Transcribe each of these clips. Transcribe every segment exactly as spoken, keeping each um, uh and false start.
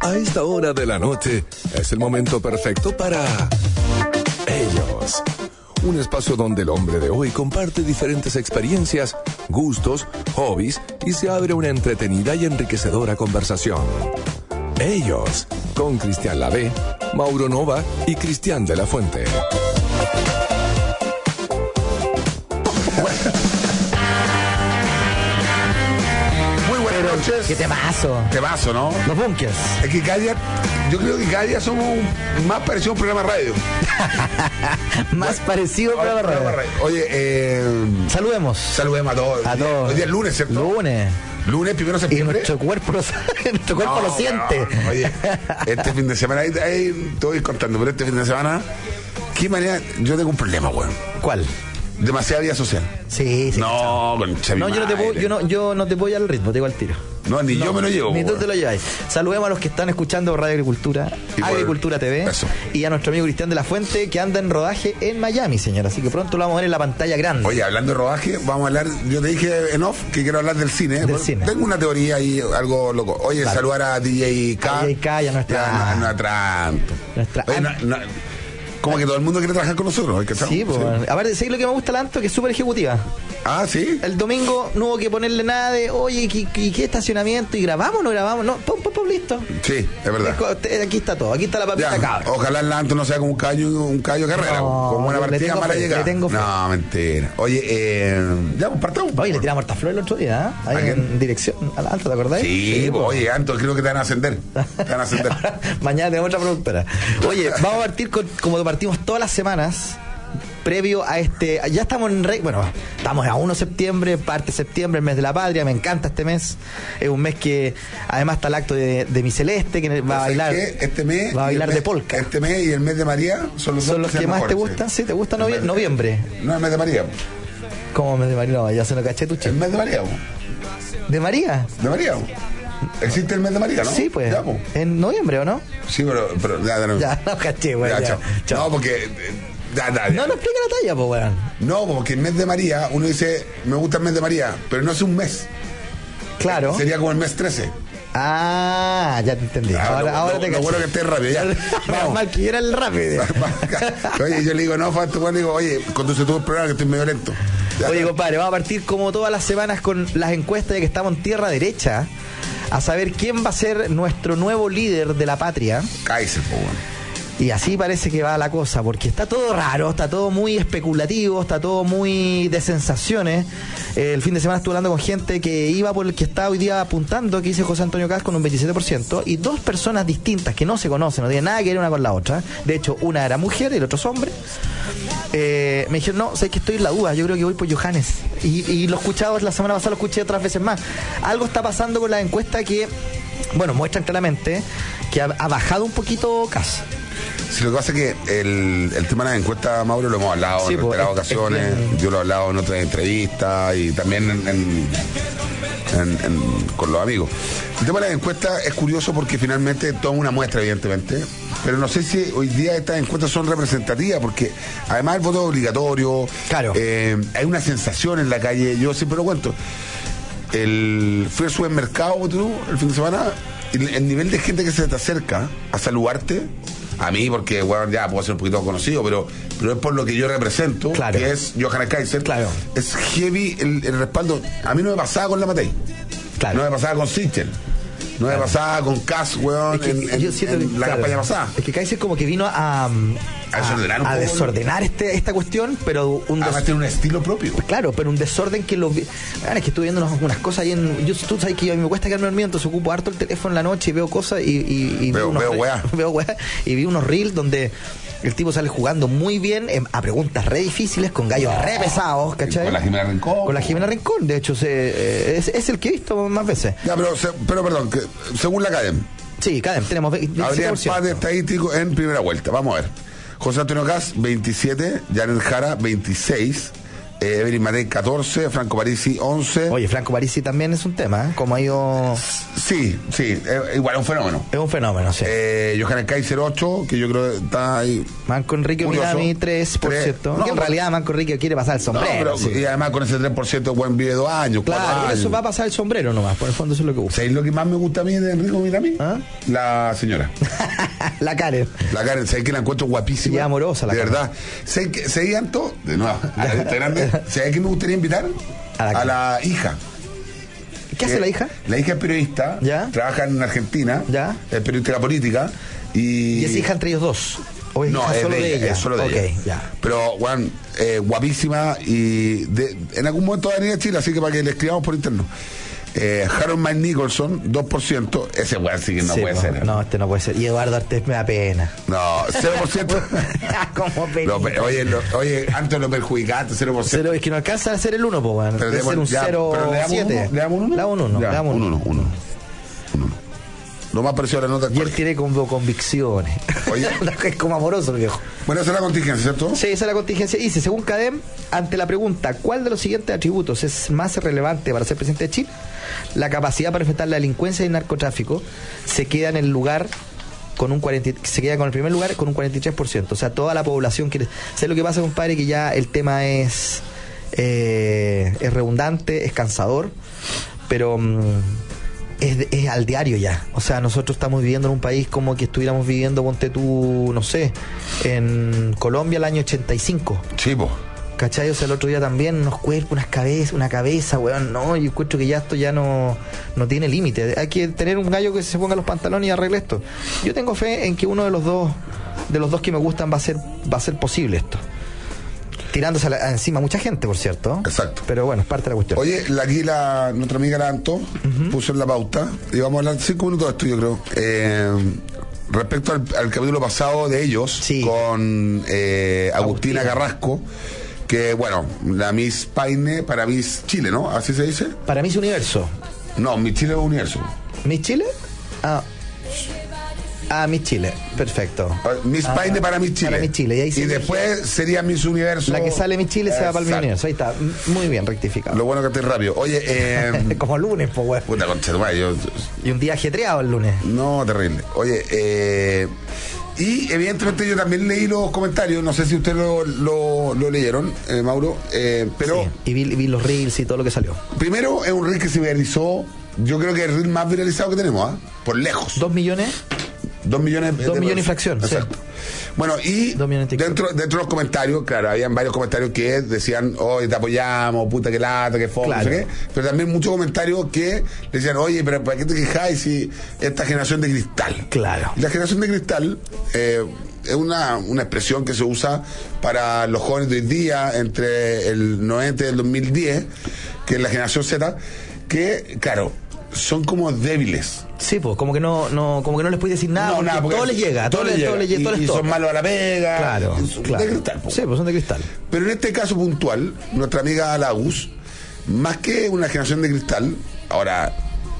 A esta hora de la noche es el momento perfecto para Ellos. Un espacio donde el hombre de hoy comparte diferentes experiencias, gustos, hobbies y se abre una entretenida y enriquecedora conversación. Ellos, con Cristian Lavé, Mauro Nova y Cristian de la Fuente. Muy buenas noches. Qué temazo. Temazo, ¿no? Los bunkers. Es que cada día, yo creo que cada día somos un- más parecido a un programa de radio. Más parecido Ahora, a la programa de radio. radio. Oye, eh, Saludemos. saludemos a todos. A todos. Hoy día es lunes, ¿cierto? Lunes. Lunes, primero de Y septiembre. nuestro cuerpo lo, nuestro cuerpo No, lo siente. no, oye, este fin de semana, ahí, ahí te voy contando, pero este fin de semana, ¿qué manera? Yo tengo un problema, weón. ¿Cuál? Demasiada vida social. Sí, sí. No, concha mi No, yo no te puedo, madre. yo no, yo no te voy al ritmo, te digo al tiro. No, ni yo me lo llevo. Ni tú weón. te lo lleváis. Saludemos a los que están escuchando Radio Agricultura, Y por- Agricultura T V, eso. y a nuestro amigo Cristian de la Fuente, que anda en rodaje en Miami, señor. Así que pronto lo vamos a ver en la pantalla grande. Oye, hablando de rodaje, vamos a hablar, yo te dije en off que quiero hablar del cine. Del Bueno, cine. Tengo una teoría ahí, algo loco. Oye, Dale. saludar a D J K. A D J K y a nuestra- Ya, no, no atranto. Nuestra- Oye, no- no- como que todo el mundo quiere trabajar con nosotros, ¿cachai? Sí, pues. A ver, ¿sabes lo que me gusta tanto? Que es súper ejecutiva. Ah, sí. El domingo no hubo que ponerle nada de, oye, ¿qué, qué, qué estacionamiento? ¿Y grabamos o no grabamos? No, pum, pum, pum, listo. Sí, es verdad. Es co- te- Aquí está todo, aquí está la papita Ya, cabra. ojalá el Lanto no sea como un callo, un callo carrera, No, como una le partida tengo mala fe, llegada. le tengo fe. No, mentira. Oye, eh, ya, pues partamos. Oye, le tiramos Hortaflor el otro día, ¿eh? ¿A Ahí quién? en dirección, al alto, ¿te acordás? Sí, po. oye, Anto, creo que te van a ascender. Te van a ascender. Mañana tenemos otra productora. Oye, vamos a partir con, como partimos todas las semanas, previo a este, ya estamos en, re, bueno, estamos a uno de septiembre, parte de septiembre, el mes de la patria, me encanta este mes, es un mes que además está el acto de, de mi Celeste, que va a bailar, ¿Sabes qué? Este mes, va a y el bailar mes- de polka. Este mes y el mes de María son los, ¿Son dos los que sean más te mejores, gustan? sí. Sí, ¿te gusta El novie- mes de- noviembre? No, el mes de María. ¿Cómo mes de María? No, ya se lo caché tu El chico. mes de María. po. ¿De María? ¿De María? po. ¿Existe el mes de María, no? Sí, pues, Ya, po. en noviembre, ¿o no? Sí, pero, pero ya, ya, no. Ya, no caché, güey. Ya, ya. chao. Chao. No, porque. eh, Ya, ya, ya. No, no explica la talla, pues, weón. No, porque el mes de María, uno dice, me gusta el mes de María, pero no es un mes. Claro. Sería como el mes trece. Ah, ya te entendí. Ah, ahora lo- ahora lo- te lo caché. bueno que estés rápido, ya. Menos Vamos. mal que yo era el rápido. Oye, yo le digo, no, Fato, bueno, digo, oye, conduce tú el programa que estoy medio lento. Ya. Oye, compadre, vamos a partir como todas las semanas con las encuestas, ya que estamos en tierra derecha, a saber quién va a ser nuestro nuevo líder de la patria. Kaiser, po, bueno. Y así parece que va la cosa, porque está todo raro, está todo muy especulativo, está todo muy de sensaciones. Eh, el fin de semana estuve hablando con gente que iba por el que está hoy día apuntando, que dice José Antonio Caz con un veintisiete por ciento, y dos personas distintas que no se conocen, no tienen nada que ver una con la otra. De hecho, una era mujer y el otro es hombre. Eh, me dijeron, no, sé que estoy en la duda, yo creo que voy por Johannes. Y, y lo he escuchado, la semana pasada lo escuché otras veces más. Algo está pasando con la encuesta que, bueno, muestran claramente que ha, ha bajado un poquito Caz. Si lo que pasa es que el, el tema de la encuesta, Mauro, lo hemos hablado Sí, en pues, reiteradas es- es ocasiones. bien. Yo lo he hablado en otras entrevistas y también en, en- en- en- con los amigos. El tema de la encuesta es curioso porque finalmente toma una muestra, evidentemente. Pero no sé si hoy día estas encuestas son representativas porque además el voto es obligatorio. Claro. eh, hay una sensación en la calle. Yo siempre lo cuento. El, fui al supermercado tú, el fin de semana y el, el nivel de gente que se te acerca a saludarte. A mí, porque, bueno, ya puedo ser un poquito conocido, pero, pero es por lo que yo represento, Claro. que es Johannes Kaiser. Claro. Es heavy el, el respaldo. A mí no me pasaba con la Matei. Claro. No me pasaba con Sichel. No me pasaba con Cass, weón, Es que en, en- yo siento en que, la claro, campaña pasada. Es que Kaiser como que vino a, a, A desordenar un a poco. desordenar este, esta cuestión, pero un Además des- tiene un estilo propio. claro, pero un desorden que lo vi- ah, es que estuve viendo unas, unas cosas ahí en yo, tú sabes que yo, a mí me cuesta quedarme dormido, entonces ocupo harto el teléfono en la noche y veo cosas y, y, y Veo- vi unos veo re- weá. veo weá, y vi unos reels donde el tipo sale jugando muy bien eh, a preguntas re difíciles con gallos re pesados, ¿cachai? Con la Jimena Rincón. Con la Jimena Rincón, de hecho se, eh, es, es el que he visto más veces. Ya, pero, se- pero perdón, que según la academia, Sí, Cadem, tenemos habría veintisiete por ciento. empate estadístico en primera vuelta. Vamos a ver. José Antonio Caz, veintisiete. Janet Jara, veintiséis. Eh, Evelyn Matei, catorce. Franco Parisi, once. Oye, Franco Parisi también es un tema, ¿eh? Como ha ido... Sí, Sí, sí, eh, igual es un fenómeno. Es un fenómeno, sí. Eh, Johannes Kaiser ocho, que yo creo que está ahí. Manco Enrique Minami tres por ciento. No, que en realidad Manco Enrique quiere pasar el sombrero. No, pero, sí. Y además con ese tres por ciento buen vive dos años. Claro, años. Eso va a pasar el sombrero nomás, por el fondo eso es lo que busca. ¿Sabéis lo que más me gusta a mí de Enrique Minami? ¿Ah? La señora. La Karen. La Karen, ¿sabéis que la encuentro guapísima? Y amorosa la De Karen. verdad. ¿Sabéis que se digan todo? De nuevo, está grande. ¿Sabéis que me gustaría invitar? A la, a la hija. ¿Qué hace la hija? La hija es periodista, ¿Ya? Trabaja en Argentina, ¿Ya? Es periodista política y... ¿Y es hija entre ellos dos? ¿O es no, hija es solo de ella, de ella? es solo de okay, ella. Ya. Pero, Juan, eh, guapísima y de, en algún momento va a venir a Chile, así que para que le escribamos por interno. Eh, Harold Mike Nicholson, dos por ciento. Ese weón sí que no sí, puede no, ser. No, este no puede ser. Y Eduardo Artés me da pena. No, cero por ciento. Como pena. Oye, lo, oye, antes lo perjudicaste, cero por ciento. Cero, es que no alcanza a ser el uno, pues, bueno. Debe ser un cero coma siete. ¿Le damos un uno? Le damos un uno. Le damos un uno. uno. Lo más parecido a la nota. Y él tiene como convicciones. Oye. Es como amoroso el viejo. Bueno, esa es la contingencia, ¿cierto? Sí, esa es la contingencia. Dice, según CADEM, ante la pregunta ¿cuál de los siguientes atributos es más relevante para ser presidente de Chile? La capacidad para enfrentar la delincuencia y el narcotráfico se queda en el lugar con un cuarenta, se queda con el primer lugar con un cuarenta y tres por ciento. O sea, toda la población quiere. ¿Sabes lo que pasa, compadre? Que ya el tema es eh, es redundante, es cansador, pero mmm, es, es al diario ya. O sea, nosotros estamos viviendo en un país como que estuviéramos viviendo, ponte tú, no sé, en Colombia el año ochenta y cinco. Sí, po. ¿Cachai? O sea, el otro día también unos cuerpos, unas cabezas, una cabeza, weón. No, yo encuentro que ya esto ya no, no tiene límite. Hay que tener un gallo que se ponga los pantalones y arregle esto. Yo tengo fe en que uno de los dos, de los dos que me gustan va a ser, va a ser posible esto. Tirándose a la, encima mucha gente, por cierto. Exacto. Pero bueno, es parte de la cuestión. Oye, la, aquí la, nuestra amiga la Anto uh-huh. puso en la pauta y vamos a hablar cinco minutos de esto, yo creo. Eh, respecto al, al capítulo pasado de ellos, sí. con eh, Agustina, Agustina Carrasco, que bueno, la Miss Paine para Miss Chile, ¿no? ¿Así se dice? Para Miss Universo. No, Miss Chile es Universo. ¿Miss Chile? Ah. Ah, Miss Chile, perfecto. Uh, Miss ah, Paine para Miss Chile. Para Miss Chile. Y, ahí y después elige... sería Miss Universo. La que sale Miss Chile se va para el Miss Universo. Ahí está, muy bien rectificado. Lo bueno que esté rápido. Oye, eh... como lunes, pues, güey. Puta concha, yo, yo... Y un día ajetreado el lunes. No, terrible. Oye, eh... y evidentemente yo también leí los comentarios, no sé si ustedes lo, lo, lo leyeron, eh, Mauro, eh, pero... Sí, y vi, vi los reels y todo lo que salió. Primero, es un reel que se viralizó, yo creo que es el reel más viralizado que tenemos, ¿eh? Por lejos. ¿Dos millones? Dos millones. Dos de millones y fracción. Exacto. Sí. Bueno, y dentro, dentro de los comentarios, claro, habían varios comentarios que decían, oye, te apoyamos, puta que lata, que fome, claro. no sé qué. Pero también muchos comentarios que decían, oye, pero ¿para qué te quejáis si esta generación de cristal? Claro. La generación de cristal eh, es una, una expresión que se usa para los jóvenes de hoy día, entre el noventa y el dos mil diez, que es la generación Z, que, claro, son como débiles. Sí, pues, como que no, no, como que no les puedes decir nada, no, nada porque todo les llega, todo, todo les llega. Todo les, y, todo les y son malos a la pega. Claro, son claro. de cristal. Po. Sí, pues son de cristal. Pero en este caso puntual, nuestra amiga Lagus, más que una generación de cristal, ahora,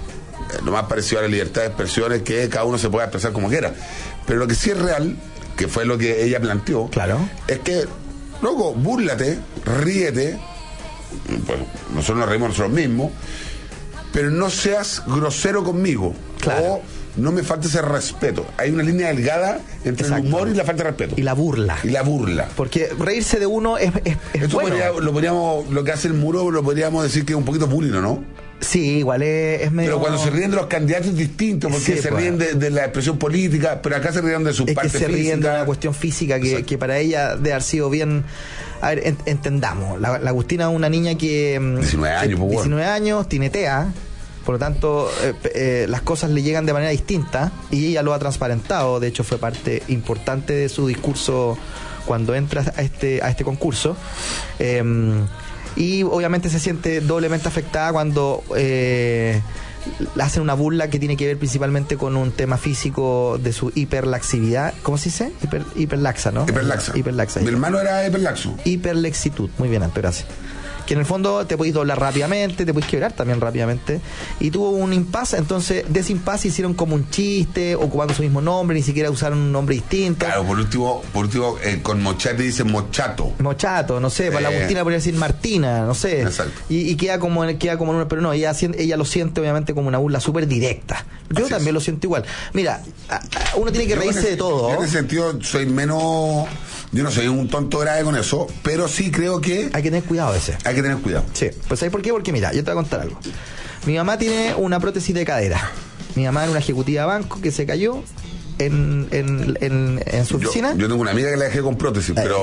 lo más parecido a la libertad de expresión es que cada uno se pueda expresar como quiera. Pero lo que sí es real, que fue lo que ella planteó, claro, es que, loco, búrlate, ríete, pues nosotros nos reímos nosotros mismos, pero no seas grosero conmigo. Claro. O no me faltes el respeto. Hay una línea delgada entre Exacto. el humor y la falta de respeto. Y la burla. Y la burla. Porque reírse de uno es, es, es Esto bueno. podría, lo podríamos, lo que hace el muro, lo podríamos decir que es un poquito bullying, ¿no? Sí, igual es, es medio... Pero cuando se ríen de los candidatos es distinto, porque sí, se pues. ríen de, de la expresión política, pero acá se ríen de su es parte que se física. ríen de una cuestión física que, que para ella debe haber sido bien... A ver, ent, entendamos. La, la Agustina es una niña que... diecinueve años, pues, diecinueve años, tiene T E A. Por lo tanto, eh, eh, las cosas le llegan de manera distinta y ella lo ha transparentado. De hecho, fue parte importante de su discurso cuando entra a este, a este concurso. Eh, y obviamente se siente doblemente afectada cuando eh, hacen una burla que tiene que ver principalmente con un tema físico de su hiperlaxividad. ¿Cómo se dice? Hiper, hiperlaxa, ¿no? Hiperlaxa. Hiperlaxa. Mi hermano era hiperlaxo. Hiperlexitud. Muy bien, Alto, gracias. que en el fondo te podéis doblar rápidamente, te podéis quebrar también rápidamente. Y tuvo un impasse, entonces de ese impasse hicieron como un chiste, ocupando su mismo nombre, ni siquiera usaron un nombre distinto. Claro, por último, por último eh, con Mochate dicen Mochato. Mochato, no sé, para Eh. la Agustina podría decir Martina, no sé. Exacto. Y, y queda como queda como en una, pero no, ella, sien- ella lo siente obviamente como una burla súper directa. Yo Así también es. lo siento igual. Mira, a- a- uno tiene que Yo en reírse ese- de todo. yo en ese sentido soy menos, yo no soy un tonto grave con eso, pero sí creo que Hay que tener cuidado a veces. hay que tener cuidado. Sí, pues ¿sabes por qué? Porque mira, yo te voy a contar algo. Mi mamá tiene una prótesis de cadera. Mi mamá era una ejecutiva de banco que se cayó en, en, en, en su Yo, oficina. yo tengo una amiga que la dejé con prótesis, pero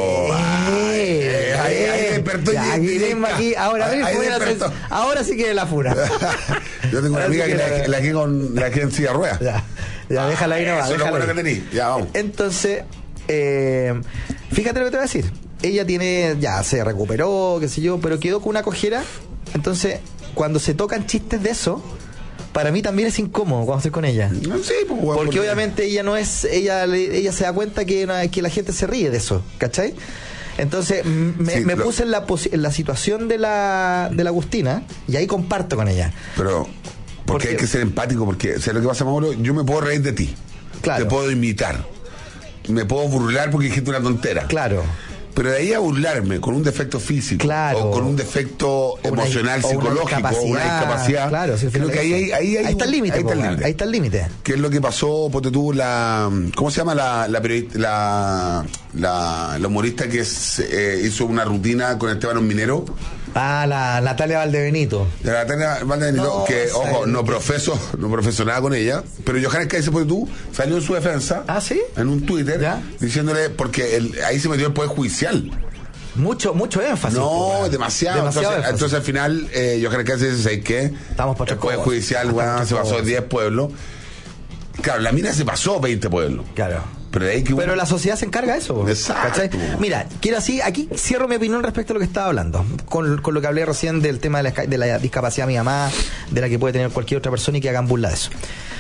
Eh, ahí, ahí eh, despertó ya, y- aquí directa. mismo, aquí, ahora Ahí- mismo, ahí voy a hacer- despertó. ahora sí que la fura. Yo tengo una Ahora amiga sí que la la- dejé, la dejé con la dejé en silla de ruedas. Ya, ya, déjala ahí nomás. Eso es lo déjala bueno ahí. que tení. Ya, vamos. Entonces, eh, fíjate lo que te voy a decir. Ella tiene, ya se recuperó, qué sé yo, pero quedó con una cojera. Entonces, cuando se tocan chistes de eso, para mí también es incómodo cuando estoy con ella. No, sí, pues, bueno, Porque obviamente ella no es, ella le- ella se da cuenta que, na- que la gente se ríe de eso, ¿cachai? Entonces m- me, Sí, me lo- puse en la, posi- en la situación de la, de la Agustina y ahí comparto con ella. Pero, porque Porque- hay que ser empático, porque, ¿sabes lo que pasa, Mauro? Yo me puedo reír de ti. Claro. Te puedo imitar. Me puedo burlar porque dijiste una tontera. Claro. Pero de ahí a burlarme con un defecto físico, Claro. o con un defecto O una- emocional, o una psicológico, o una discapacidad. discapacidad, Claro, sí, al final creo que es ahí, eso. ahí, ahí, hay Ahí está el un- límite, ahí está el po, límite. ahí está el límite. ¿Qué es lo que pasó, ponte tú, la... ¿Cómo se llama la la, periodista- la, la, la humorista que es, eh, hizo una rutina con Esteban Minero? Ah, la Natalia Valdebenito. De la Natalia Valdebenito, No, que, o sea, ojo, no que- profeso, no profeso nada con ella, pero Johannes Cáceres, ponte tú, salió en su defensa, ¿Ah, sí? en un Twitter, ¿Ya? diciéndole, porque el- ahí se metió el poder judicial. Mucho, mucho énfasis. No, po, weón. demasiado. Demasiado entonces, énfasis. entonces al final, eh, Johannes Cáceres dice, ¿sabes qué? Estamos por El otras Poder cosas. Judicial, Estamos weón, por se otras pasó cosas. diez pueblos. Claro, la mina se pasó veinte pueblos. Claro. Pero de ahí que Pero uno- la sociedad se encarga de eso. po, Exacto. ¿cachai? Mira, quiero así, aquí cierro mi opinión respecto a lo que estaba hablando, con, con lo que hablé recién del tema de la, esca- de la discapacidad de mi mamá, de la que puede tener cualquier otra persona y que hagan burla de eso.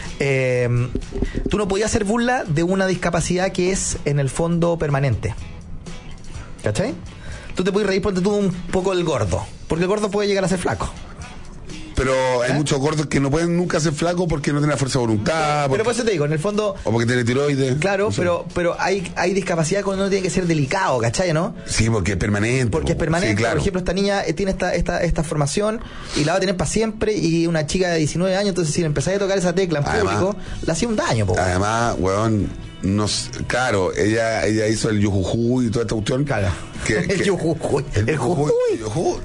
Eh, tú no podías hacer burla de una discapacidad que es en el fondo permanente. ¿Cachai? Tú te puedes reír porque tú un poco del gordo, porque el gordo puede llegar a ser flaco. Pero hay ¿Eh? muchos gordos que no pueden nunca ser flacos porque no tienen la fuerza de voluntad. Pero porque- por eso te digo, en el fondo, o porque tiene tiroides. claro, no sé. pero pero hay hay discapacidad cuando uno tiene que ser delicado, ¿cachai? ¿No? Sí, porque es permanente. Porque es po. permanente. Sí, claro. Por ejemplo, esta niña eh, tiene esta, esta, esta formación y la va a tener para siempre. Y una chica de diecinueve años, entonces si le empezáis a tocar esa tecla en Además- público, le hacía un daño, po. Además, weón, nos, claro, ella ella hizo el yujujú y toda esta cuestión. Claro. Que, El que- yujujuy. El yujujuy. jujuy. Yujujú.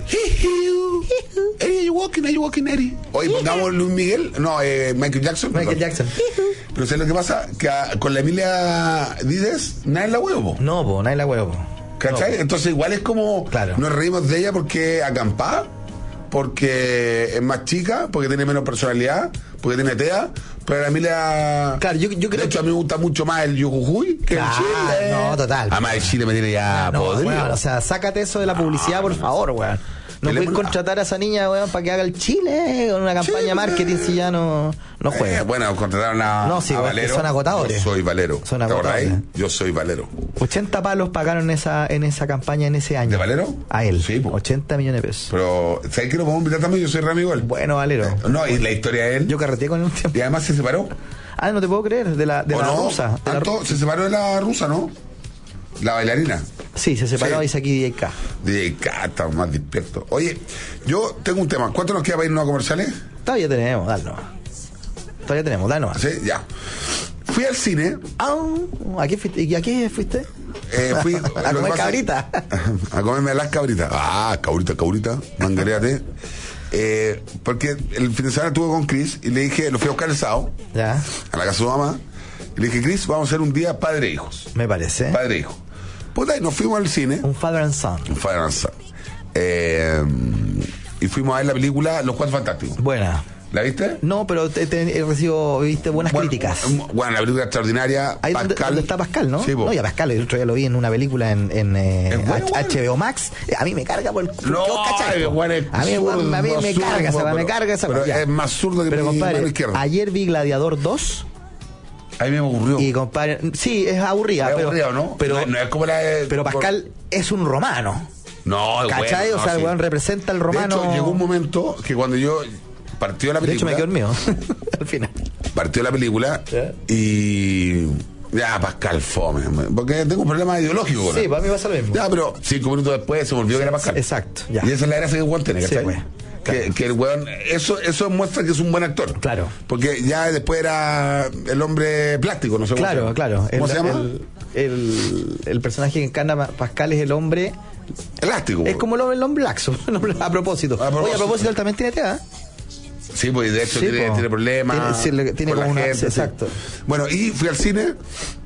Eddie, are you walking? Are you walking, Eddie? Oye, pongamos Luis Miguel. No, eh, Michael Jackson. Michael perdón. Jackson. Pero ¿sabes lo que pasa? Que a- con la Emilia Díez, nada en la huevo. No, po, nadie la huevo. ¿Cachai? No, Entonces igual es como Claro. nos reímos de ella porque acampada, porque es más chica, porque tiene menos personalidad, porque tiene tea, pero la Emilia... Claro, yo- yo creo de hecho, que- a mí me gusta mucho más el yujujuy que Claro, el Chile. no, total. Además, el Chile me tiene ya no, podrido. weón, o sea, sácate eso de la publicidad, por favor, weón. No puedes Peleemos- contratar a esa niña, weón, para que haga el Chile con una campaña de marketing si ya no, no juega. Eh, bueno, contrataron a, No, sí, a weón, Valero. que son agotadores. Yo soy Valero. Son ¿Te acordás? agotadores. Yo soy Valero. ochenta palos pagaron esa, en esa campaña en ese año. ¿De Valero? A él. Sí, po. ochenta millones de pesos. Pero, ¿sabes qué lo podemos invitar también? Yo soy re amigo de él. Bueno, Valero. No, y la historia de él. Yo carreteé con él un tiempo. Y además se separó. Ah, no te puedo creer, de la, de ¿O la no? rusa. de la Tanto, ru- se separó de la rusa, ¿no? La bailarina. Sí, se separó, Sí. dice aquí D J K. De Cata, más despierto. Oye, yo tengo un tema. ¿Cuánto nos queda para irnos a comerciales? Todavía tenemos, dale nomás. Todavía tenemos, dale nomás. Sí, ya. Fui al cine. Ah, ¿a qué fuiste? ¿Y a qué fuiste? Eh, fui, A lo que comer pasa- cabrita. A comerme las cabritas. Ah, cabrita, cabrita. Mangareate. Eh, porque el fin de semana estuve con Chris y le dije, lo fui a buscar el sábado Ya, a la casa de su mamá. Y le dije, Chris, vamos a hacer un día padre e hijos. me parece. Padre e hijo. Puta, y nos fuimos al cine. Un father and son. Fire and Son. Eh, y fuimos a ver la película Los Cuatro Fantásticos. Buena. ¿La viste? No, pero te, te he recibido, viste buenas Bueno, críticas. Bueno, la película extraordinaria. Ahí donde, Pascal. donde está Pascal, ¿no? Sí, po. No, y a Pascal el otro día lo vi en una película en, en eh, Es bueno, H- bueno. H B O Max. Eh, A mí me carga por el No, ¿qué vos cachai, el po? weón es A mí, zurdo, weón, a mí me zurdo, carga esa, pero- me carga esa. pero ya. es más zurdo que Pero mi compadre, mano izquierda. ayer vi Gladiador dos A mí me aburrió. y compadre, sí, es aburrida, Es pero aburrido, ¿no? pero no, no es como la de- pero Pascal es un romano. No, ¿Cachai? bueno, o sea, no, el weón sí. representa el romano. De hecho, llegó un momento que cuando yo partió la De hecho, película. me quedó el mío. Al final. Partió la película ¿Ya? y. Ya, Pascal Fome. Porque tengo un problema ideológico con Sí, él. para mí pasa lo mismo. Ya, pero cinco minutos después se me olvidó que era Pascal. Exacto, ya. Y esa es la gracia que el weón tiene, ¿cachai? Sí, pues, claro. que, que el weón. Eso, eso muestra que es un buen actor. Claro. Porque ya después era el hombre plástico, no sé cómo se Claro, llama. claro. ¿Cómo el, se llama? El, el, el personaje que encarna Pascal es el hombre. Elástico. Es como el hombre, el hombre laxo. A propósito. A propósito. Oye, a propósito, él también tiene T A. Sí, pues de hecho Sí, tiene, po. tiene problemas. Tiene- sí, tiene con como la una- gente, sí. exacto. Bueno, y fui al cine.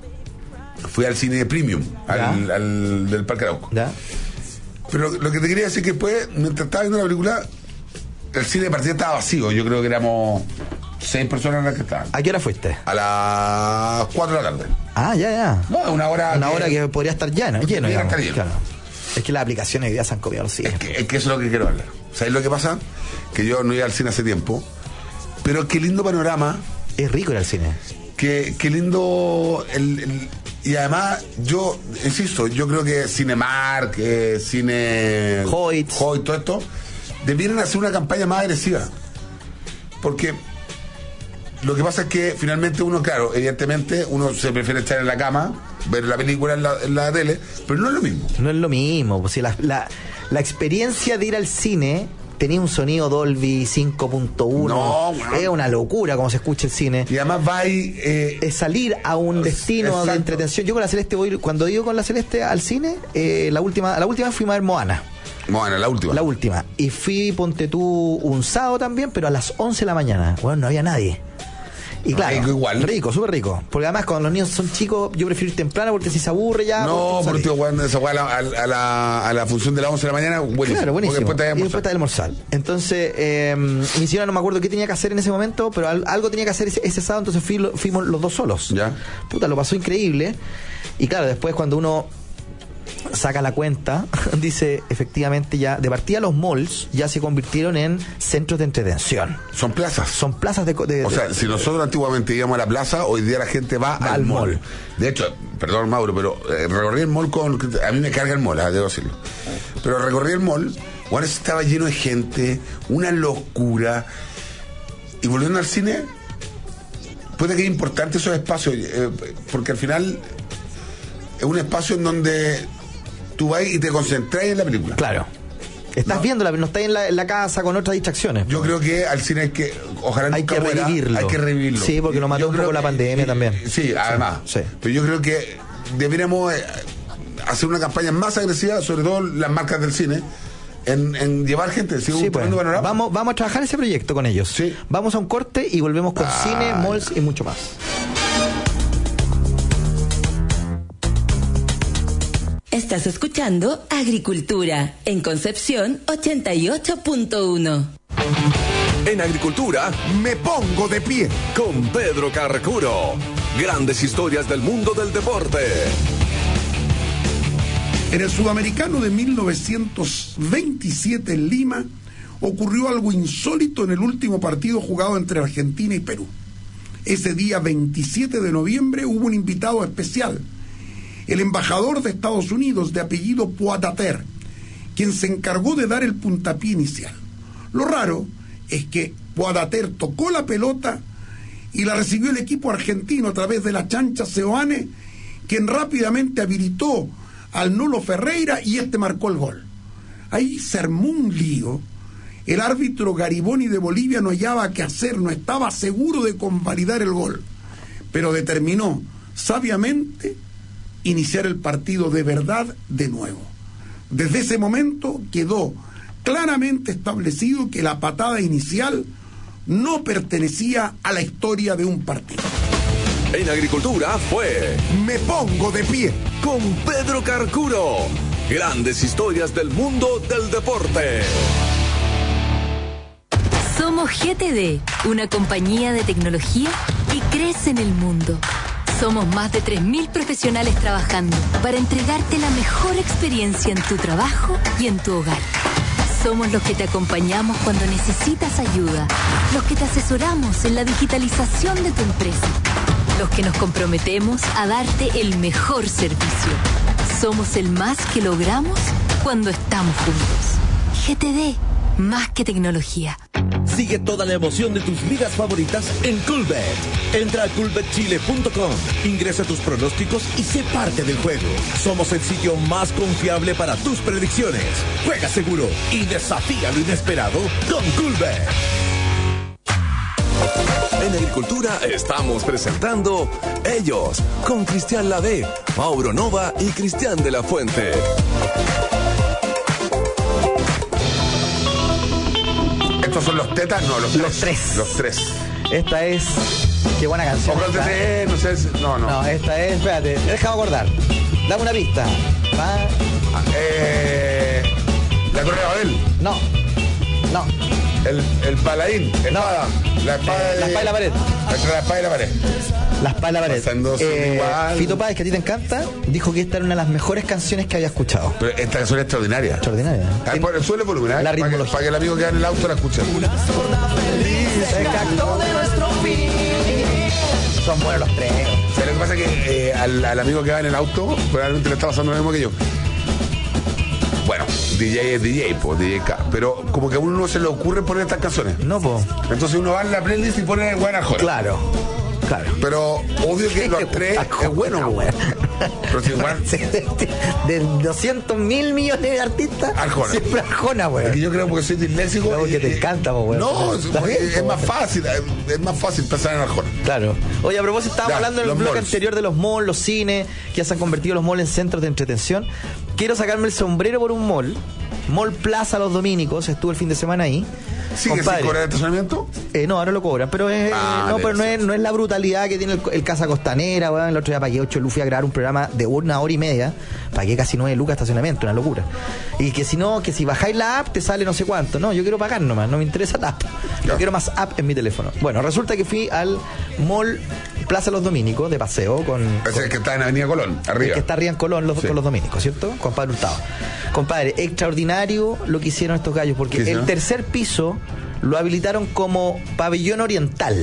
Fui al cine premium, al, Ya. al del Parque Arauco. ¿Ya? Pero lo, lo que te quería decir que después, mientras estaba viendo la película, el cine de partida estaba vacío. Yo creo que éramos seis personas las que estaban. ¿A qué hora fuiste? A las cuatro de la tarde. Ah, ya, ya. No, una hora. Una hora que podría estar lleno, lleno, Podría digamos. estar lleno. Claro. Es que las aplicaciones hoy día se han comido los cines. Es que, es que eso es lo que quiero hablar. ¿Sabes lo que pasa? Que yo no iba al cine hace tiempo. Pero qué lindo panorama. Es rico ir al cine. Qué, qué lindo. El, el- y además, yo, insisto, yo creo que Cinemark, eh, Cine. Hoyt. Hoyt, todo esto. Debieran hacer una campaña más agresiva. Porque. Lo que pasa es que finalmente uno, claro, evidentemente uno se prefiere estar en la cama, ver la película en la, en la tele, pero no es lo mismo. No es lo mismo. Pues si la, la, la experiencia de ir al cine tenía un sonido Dolby cinco punto uno. No, bueno. Es una locura como se escucha el cine. Y además va ahí. Eh, Es salir a un destino Exacto. de entretención. Yo con la Celeste voy, cuando digo con la Celeste al cine, eh, la última, la última fuimos a ver Moana. bueno, la última. La última. Y fui, ponte tú, un sábado también, pero a las once de la mañana. Bueno, no había nadie. Y claro, Rico igual. rico, súper rico. Porque además cuando los niños son chicos, yo prefiero ir temprano porque si se aburre ya... No, pues, por salí. último, weón, esa weá a la, a, la, a la función de las once de la mañana, buenísimo. Claro, buenísimo. Porque después te vas a y después está almorzar. el almorzar. Entonces, eh, mi señora no me acuerdo qué tenía que hacer en ese momento, pero al- algo tenía que hacer ese, ese sábado, entonces fui, lo- fuimos los dos solos. Ya. Puta, lo pasó increíble. Y claro, después cuando uno saca la cuenta, dice, efectivamente ya, de partida los malls ya se convirtieron en centros de entretención. Son plazas. Son plazas de... de- O sea, de- si nosotros antiguamente íbamos a la plaza, hoy día la gente va, Va al al mall. mall. De hecho, perdón Mauro, pero eh, recorrí el mall con... A mí me carga el mall, ah, debo decirlo. Pero recorrí el mall, bueno, estaba lleno de gente, una locura. Y volviendo al cine, puede que es importante esos espacios, eh, porque al final es un espacio en donde tú vas y te concentras en la película. Claro. Estás No. viéndola, pero no estás en la, en la casa con otras distracciones. Yo creo que al cine hay que, ojalá Hay nunca que muera, revivirlo. hay que revivirlo. Sí, porque lo mató Yo un creo poco la que- pandemia eh, también. Sí, además. Sí. Pero yo creo que deberíamos eh, hacer una campaña más agresiva, sobre todo las marcas del cine, en, en llevar gente. ¿Sí? Sí, Un pues. tremendo panorama. vamos, vamos a trabajar ese proyecto con ellos. Sí. Vamos a un corte y volvemos con Ah, cine, malls ya. y mucho más. Estás escuchando Agricultura en Concepción ochenta y ocho punto uno. En Agricultura, Me pongo de pie. con Pedro Carcuro. Grandes historias del mundo del deporte. En el Sudamericano de mil novecientos veintisiete en Lima ocurrió algo insólito en el último partido jugado entre Argentina y Perú. Ese día veintisiete de noviembre hubo un invitado especial, el embajador de Estados Unidos de apellido Poatater, quien se encargó de dar el puntapié inicial. Lo raro es que Poatater tocó la pelota y la recibió el equipo argentino a través de la chancha Seoane, quien rápidamente habilitó al Nulo Ferreira y este marcó el gol. Ahí se armó un lío. El árbitro Gariboni de Bolivia no hallaba qué hacer, no estaba seguro de convalidar el gol, pero determinó sabiamente iniciar el partido de verdad de nuevo. Desde ese momento quedó claramente establecido que la patada inicial no pertenecía a la historia de un partido. En Agricultura fue Me pongo de pie. con Pedro Carcuro. Grandes historias del mundo del deporte. Somos G T D, una compañía de tecnología que crece en el mundo. Somos más de tres mil profesionales trabajando para entregarte la mejor experiencia en tu trabajo y en tu hogar. Somos los que te acompañamos cuando necesitas ayuda, los que te asesoramos en la digitalización de tu empresa, los que nos comprometemos a darte el mejor servicio. Somos el más que logramos cuando estamos juntos. G T D, más que tecnología. Sigue toda la emoción de tus ligas favoritas en Coolbet. Entra a coolbet chile punto com, ingresa tus pronósticos y sé parte del juego. Somos el sitio más confiable para tus predicciones. Juega seguro y desafía lo inesperado con Coolbet. En Agricultura estamos presentando Ellos, con Cristian Lavé, Mauro Nova y Cristian de la Fuente. ¿Estos son los tetas? No, los, Los tres. tres. Los tres. Esta es. Qué buena canción. O esta. T T, no sé. si- No, no. No, esta es. Espérate, déjame acordar. Dame una pista. Va. Eh, la Torre de Babel. No. No. El, el paladín. Espada. La espada Eh, de... la espada y la pared. Entre la espada y la pared. La espada en la pared. Pasando son igual. Fito Páez, que a ti te encanta, dijo que esta era una de las mejores canciones que había escuchado. Pero esta canción es extraordinaria. Extraordinaria. Ah, por- Sube el volumen, ¿eh? La Para que, ritmología. para que el amigo que va en el auto la escuche. Son buenos los tres. O sea, lo que pasa es que eh, al, al amigo que va en el auto, probablemente le está pasando lo mismo que yo. Bueno, D J es D J, pues, D J K. Pero como que a uno no se le ocurre poner estas canciones. No, po. Entonces uno va en la playlist y pone Buena Arjona. Claro. Claro. Pero obvio que los tres es bueno. Arjona, Pero si igual. De doscientos mil millones de artistas, Arjona. siempre Arjona, Es weón. que yo creo porque soy disléxico. No, porque y- te encanta, po, weón. No, es, Está bien, es po, más weón. fácil. Es más fácil pensar en Arjona. Claro. Oye, a propósito, estábamos Ya, hablando en el los bloque malls. anterior de los malls, los cines, que ya se han convertido los malls en centros de entretención. Quiero sacarme el sombrero por un mall. Mall Plaza Los Dominicos, estuve el fin de semana ahí. ¿Sigue sin Compadre, cobrar el estacionamiento? eh, no, ahora lo cobran, pero es, Ah, eh, no, debe pero no ser. es, no es la brutalidad que tiene el, el Casa Costanera, weón. El otro día pagué ocho lucas a grabar un programa de una hora y media, pagué casi nueve lucas de estacionamiento, una locura. Y que si no, que si bajáis la app te sale no sé cuánto. No, yo quiero pagar nomás, no me interesa la app. Yo Ya. quiero más app en mi teléfono. Bueno, resulta que fui al Mall Plaza Los Dominicos de paseo con... Ese con- es el que está en Avenida Colón, el arriba. que está arriba en Colón los, Sí. con los dominicos, ¿cierto? Compadre Hurtado. Compadre, extraordinario lo que hicieron estos gallos, porque ¿Qué el hicieron? tercer piso lo habilitaron como pabellón oriental.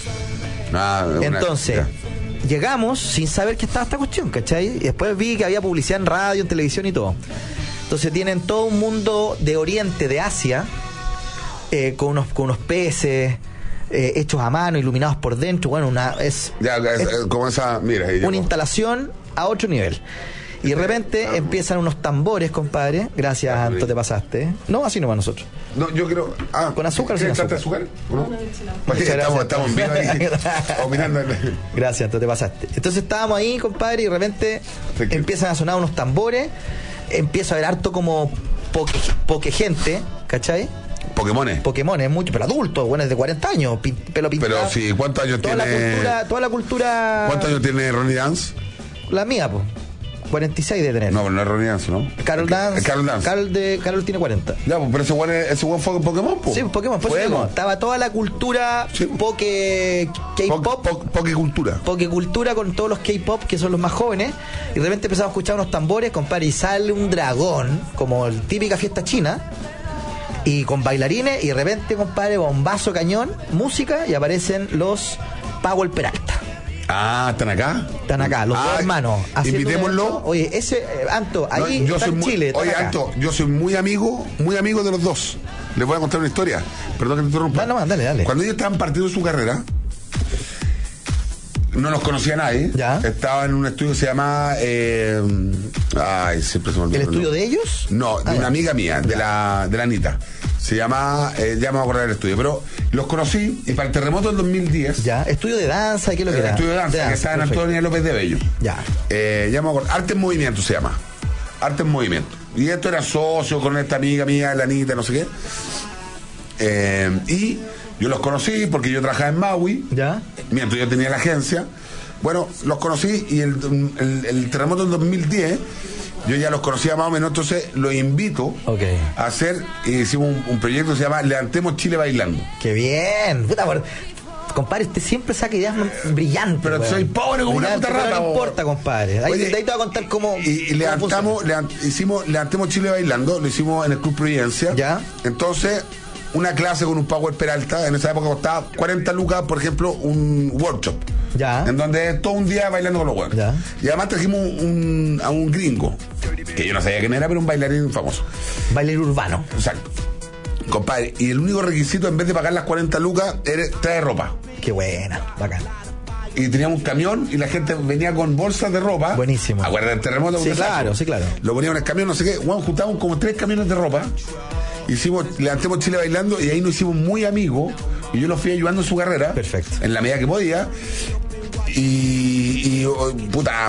Ah, una- Entonces, ya. llegamos sin saber que estaba esta cuestión, ¿cachai? Y después vi que había publicidad en radio, en televisión y todo. Entonces tienen todo un mundo de Oriente, de Asia, eh, con, unos, con unos peces eh, hechos a mano, iluminados por dentro. Bueno, una es, Ya, es- es es como esa, mira, ahí una llegó. instalación a otro nivel. Y de repente empiezan unos tambores, compadre. Gracias, Anto, te pasaste. No, así nomás nosotros. No, yo creo. Ah, ¿Con azúcar o sin ¿qué, ¿Trata azúcar? azúcar? ¿O no? Pues, Muchas estamos, gracias. estamos en vivo ahí. opinando. Gracias, Anto, te pasaste. Entonces estábamos ahí, compadre, y de repente Sí, que- empiezan a sonar unos tambores. Empieza a haber harto como poke, poke gente, ¿cachai? Pokémones. Pokémones, mucho, pero adultos, buenos de cuarenta años, pin- pelo pintado. Pero sí, ¿cuántos años toda tiene? La cultura, toda la cultura. ¿Cuántos años tiene Ronnie Dance? La mía, pues. cuarenta y seis de tener. No, pero no es Ronnie Dance, ¿no? Carol Dance. Eh, Carol Dance. Carol, de, Carol tiene cuarenta. Ya, pues, pero ese buen, ese buen fue Pokémon, pues. Sí, Pokémon, pues Bueno. estaba toda la cultura Sí. poke K-pop, Po- po- Pokecultura. pokecultura con todos los K-pop que son los más jóvenes, y de repente empezamos a escuchar unos tambores, compadre, y sale un dragón, como el típica fiesta china, y con bailarines, y de repente, compadre, bombazo cañón, música, y aparecen los Powell Peralta. Ah, ¿están acá? Están acá, los Ah, dos hermanos. haciendo un Invitémoslo. evento. Oye, ese, eh, Anto, No, ahí está soy en muy, Chile. están Oye, acá. Anto, yo soy muy amigo, muy amigo de los dos. Les voy a contar una historia. Perdón que te interrumpa. No, no, dale, dale. Cuando ellos estaban partiendo su carrera, no los conocía nadie. Ya. Estaba en un estudio que se llama. Eh, ay, siempre se me olvidó. ¿El estudio nombre. de ellos? No, de Ah, una ya. amiga mía, de la, de la Anita. Se llama. Eh, ya me voy a acordar del estudio. Pero los conocí y para el terremoto del dos mil diez. Ya, estudio de danza, ¿qué es lo que El era? estudio de danza, que está en perfecto. Antonio López de Bello. Ya. Eh, ya me acuerdo. Arte en Movimiento se llama. Arte en Movimiento. Y esto era socio con esta amiga mía, la Anita, no sé qué. Eh, y yo los conocí porque yo trabajaba en Maui, Ya. mientras yo tenía la agencia. Bueno, los conocí y el, el, el terremoto del dos mil diez, yo ya los conocía más o menos, entonces los invito Ok. a hacer, y hicimos un, un proyecto que se llama Levantemos Chile Bailando. ¡Qué bien! Puta, por- compadre, usted siempre saca ideas brillantes. Pero weón. soy pobre como una Brillante, puta pero rata, no bo. importa, compadre. Ahí, Oye, de ahí te voy a contar cómo. Y, y cómo levantamos, funciona. levant- hicimos, levantemos Chile Bailando, lo hicimos en el Club Providencia. Ya. Entonces, una clase con un Power Peralta, en esa época costaba cuarenta lucas, por ejemplo, un workshop. Ya. En donde es todo un día bailando con los huevos. Ya. Y además trajimos un, un- a un gringo, que yo no sabía quién era, pero un bailarín famoso. Bailar urbano. Exacto. Compadre, y el único requisito, en vez de pagar las cuarenta lucas, era traer ropa. Qué buena, bacán. Y teníamos un camión y la gente venía con bolsas de ropa. Buenísimo. Acuérdate del terremoto. Sí, un claro, desastre. sí, claro. Lo poníamos en el camión, no sé qué. Bueno, juntamos como tres camiones de ropa. Hicimos, levantemos Chile bailando y ahí nos hicimos muy amigos. Y yo lo fui ayudando en su carrera. Perfecto. En la medida que podía. Y, y oh, puta,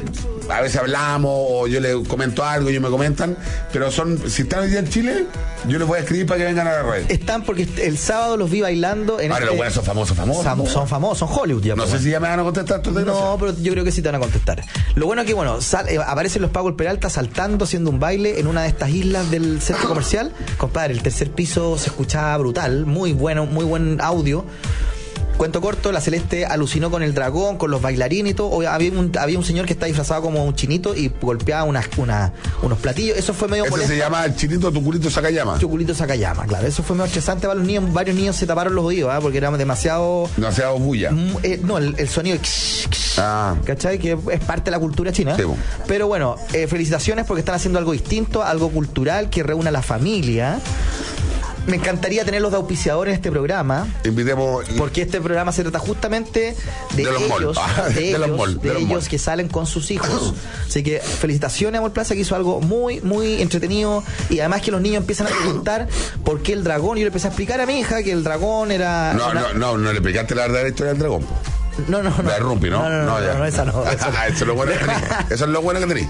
a veces hablamos o yo le comento algo, ellos me comentan, pero son, si están hoy día en Chile, yo les voy a escribir para que vengan a la red. Están porque el sábado los vi bailando en Ahora este- los buenos son famosos, famosos. Sam- son famosos, son Hollywood ya. No pues, sé si ya me van a contestar estos desgraciados. No, pero yo creo que sí te van a contestar. Lo bueno es que, bueno, sal- eh, aparecen los Pagos Peralta saltando, haciendo un baile en una de estas islas del centro comercial. Compadre, el tercer piso se escuchaba brutal, muy bueno, muy buen audio. Cuento corto, la Celeste alucinó con el dragón, con los bailarines y todo. O- Había un, había un señor que está disfrazado como un chinito y golpeaba unas, una- unos platillos. Eso fue medio Ese molesto. se llama el chinito tu culito saca llama. Choculito Sacayama, claro. Eso fue medio estresante para los niños. Varios niños se taparon los oídos, ¿ah? Porque era demasiado... Demasiado bulla. Mm, eh, no, el, el sonido... Ah. ¿Cachai? Que es parte de la cultura china. Sí, bo. Pero bueno, eh, felicitaciones porque están haciendo algo distinto, algo cultural que reúna a la familia. Me encantaría tenerlos de auspiciadores en este programa. Invitemos. Porque este programa se trata justamente de, De los mall. ellos, Ah, de, de ellos, los mall, de de los ellos mall. que salen con sus hijos. Así que felicitaciones a Amor Plaza, que hizo algo muy, muy entretenido. Y además que los niños empiezan a preguntar por qué el dragón. Y yo le empecé a explicar a mi hija que el dragón era... No, una- no, no, no le explicaste la verdadera historia del dragón. no, no, no. La de Rumpi, ¿no? No, no, no, ya. no, no, esa no. Esa no. Eso es lo bueno que tenéis. Eso es lo bueno que tenéis.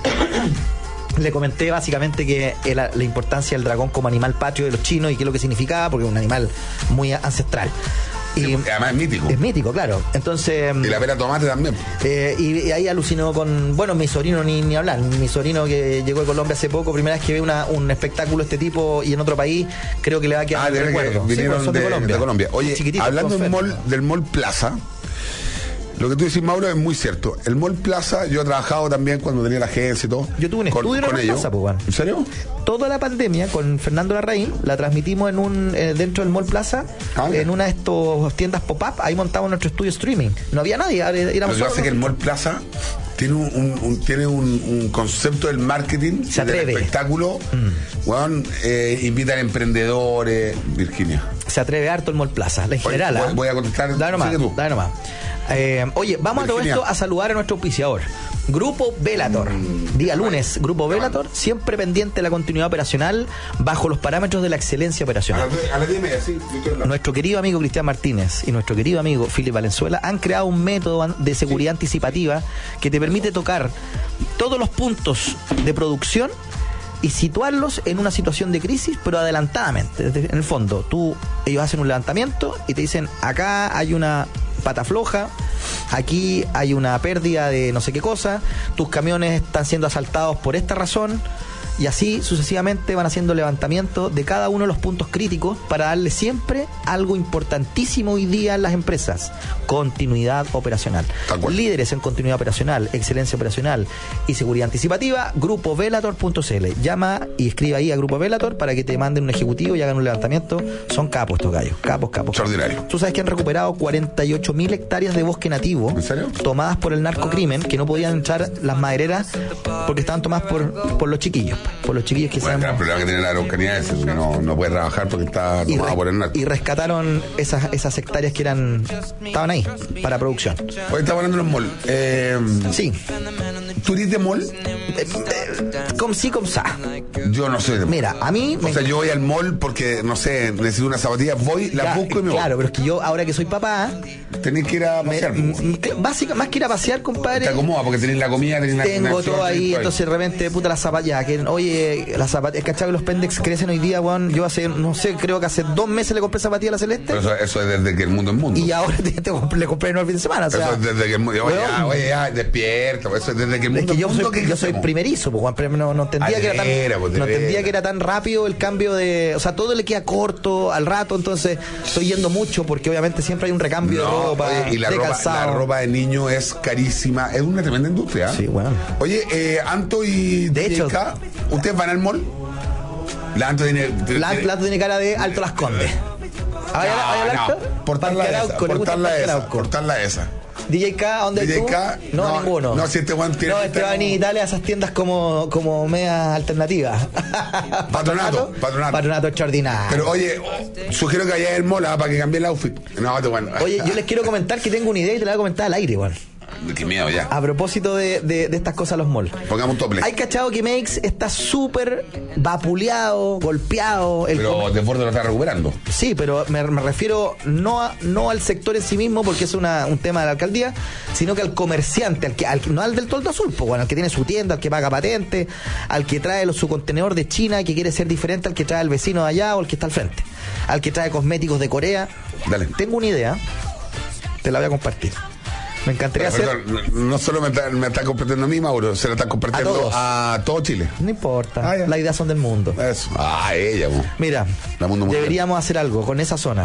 Le comenté básicamente que la, la importancia del dragón como animal patrio de los chinos y qué es lo que significaba, porque es un animal muy ancestral. Y Sí, porque además es mítico. es mítico, claro. Entonces... Y la pera tomate también. Eh, y, y ahí alucinó con, bueno, mi sobrino ni, ni hablar, mi sobrino que llegó de Colombia hace poco, primera vez que ve una, un espectáculo de este tipo y en otro país, creo que le va a quedar Ah, el de verdad que recuerdo. Sí, vinieron pues, son de, de Colombia. de Colombia. Oye, Chiquititos, hablando todos del feos. mall, del mall Plaza, lo que tú decís, Mauro, es muy cierto. El mall Plaza, yo he trabajado también cuando tenía la agencia y todo. Yo tuve un con, estudio en el con Mall ellos. Plaza, pues, bueno. ¿En serio? Toda la pandemia con Fernando Larraín la transmitimos en un eh, dentro del Mall Plaza, Ah, ya. en una de estas tiendas pop-up, ahí montamos nuestro estudio streaming. No había nadie, era- Lo éramos que pasa solos es que el nosotros. mall Plaza tiene un, un- un- tiene un, un concepto del marketing, Se del atreve. espectáculo. Weón, eh, invitan emprendedores, Virginia. Se atreve harto el Mall Plaza, en general. voy- ¿ah? voy a contestar, Dale nomás, sigue tú. dale nomás. Eh, oye, vamos a todo Virginia. esto a saludar a nuestro auspiciador. Grupo Velator. Día lunes, Grupo Velator, siempre pendiente de la continuidad operacional bajo los parámetros de la excelencia A operacional. las a las diez y media, sí. yo estoy hablando. Nuestro querido amigo Cristian Martínez y nuestro querido amigo Philip Valenzuela han creado un método an- de seguridad anticipativa que te permite tocar todos los puntos de producción y situarlos en una situación de crisis, pero adelantadamente. Es decir, en el fondo, tú, ellos hacen un levantamiento y te dicen, acá hay una pata floja, aquí hay una pérdida de no sé qué cosa, tus camiones están siendo asaltados por esta razón, y así sucesivamente van haciendo levantamiento de cada uno de los puntos críticos para darle siempre algo importantísimo hoy día en las empresas: continuidad operacional. Tal cual. Líderes en continuidad operacional, excelencia operacional y seguridad anticipativa, grupo velator punto c l. Llama y escribe ahí a Grupo Velator para que te manden un ejecutivo y hagan un levantamiento. Son capos estos gallos, capos, capos. capos. Extraordinario. Tú sabes que han recuperado cuarenta y ocho mil hectáreas de bosque nativo. ¿En serio? Tomadas por el narcocrimen, que no podían entrar las madereras porque estaban tomadas por, por los chiquillos, por los chiquillos que Bueno, el gran sabemos. problema que tiene la Araucanía es ese, que no, no puede trabajar porque está Y, tomado re- por el narco. y rescataron esas, esas hectáreas que eran estaban ahí para producción. Hoy estamos hablando de los malls. Eh, Sí. ¿Tú eres de mall? Eh, eh, Com sí, com sa. Yo no soy de mall. Mira, a mí O me sea, yo voy al mall porque, no sé, necesito unas zapatillas, voy, las Ca- busco y me Claro, pero es que yo, ahora que soy papá, voy. Tenés que ir a me- pasear. m- m- básica, más que ir a pasear, compadre. Te acomoda porque tenés la comida, tenés la Tengo la todo acción, ahí, tenés entonces de repente, puta, las zapatillas, que, oye, las zapatillas, ¿cachai? Que los pendex crecen hoy día, weón. Yo hace, no sé, creo que hace dos meses le compré zapatillas a la Celeste. Pero eso, eso es desde que el mundo es mundo. Y ahora te, te compré- le compré no el fin de semana, o sea. Eso es desde que el mundo. Oye, weón, ya, oye, ya, despierta. Eso es desde que el es mundo que yo es mundo. soy, ¿qué yo soy hacemos? primerizo, pues, Juan, pero no, no entendía Ah, que era tan, de veras, pues, de no entendía veras. que era tan rápido el cambio de, o sea, todo le queda corto al rato, entonces estoy yendo mucho porque obviamente siempre hay un recambio No, de ropa, oye, y la de ropa, calzado. la ropa de niño es carísima. Es una tremenda industria. ¿eh? Sí, bueno. Oye, eh, Anto y De D J hecho- K, ¿ustedes van al mall? La Anto tiene. La Plato tiene cara de Alto Las Condes. ¿Vaya a hablar? no, portarla Parque esa, Arauco, le gusta portarla Parque esa, Arauco. portarla esa. D J K, ¿dónde D J tú? K, No, no, ninguno. no, si este Juan tiene No, que este estar va a venir a como- Italia a esas tiendas como, como medias alternativas. Patronato, patronato. Patronato extraordinario. Pero oye, sugiero que vaya el mola para que cambie el outfit. No, te bueno. Oye, yo les quiero comentar que tengo una idea y te la voy a comentar al aire, weón. Qué miedo ya. A propósito de, de, de estas cosas los malls. Pongamos un tople. Hay cachado que Makes está súper vapuleado, golpeado. El Pero com- Desbordes lo está recuperando. Sí, pero me, me refiero no, a- no al sector en sí mismo, porque es una, un tema de la alcaldía, sino que al comerciante, al que, al, no al del toldo azul, pues, bueno, al que tiene su tienda, al que paga patente, al que trae los- su contenedor de China, que quiere ser diferente al que trae el vecino de allá o el que está al frente, al que trae cosméticos de Corea. Dale. Tengo una idea, te la voy a compartir. Me encantaría Pero, hacer... perdón, no solo me está, me está compartiendo a mí, Mauro, se la está compartiendo A todos. a todo Chile. No importa, Ah, ya. las ideas son del mundo. Eso. Ah, ella, po. Mira, La mundo mundial. deberíamos hacer algo con esa zona.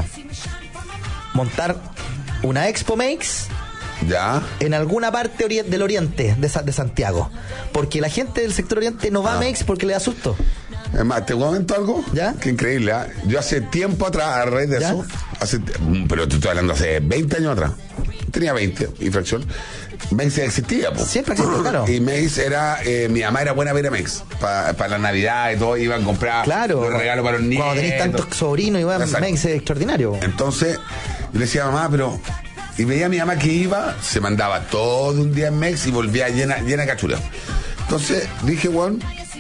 Montar una Expo Makes Ya. en alguna parte ori- del oriente de, Sa- de Santiago. Porque la gente del sector oriente no va Ah. a Makes porque le da susto. Es más, ¿te comento algo? ¿Ya? Qué increíble, ¿ah? Yo hace tiempo atrás, a raíz de ¿Ya? eso, hace, pero te estoy hablando hace veinte años atrás. Tenía veinte, infracción. Mace existía, po. Siempre existió, claro. Y Mace era, eh, mi mamá era buena a ver a Mace. Para la Navidad y todo, iban a comprar Claro. los regalos para los niños. Cuando tenés tantos sobrinos y va Exacto. Makes es extraordinario. Entonces, yo le decía a mamá, pero. Y veía a mi mamá que iba, se mandaba todo un día en Mex y volvía llena, llena de cachureo. Entonces dije, bueno,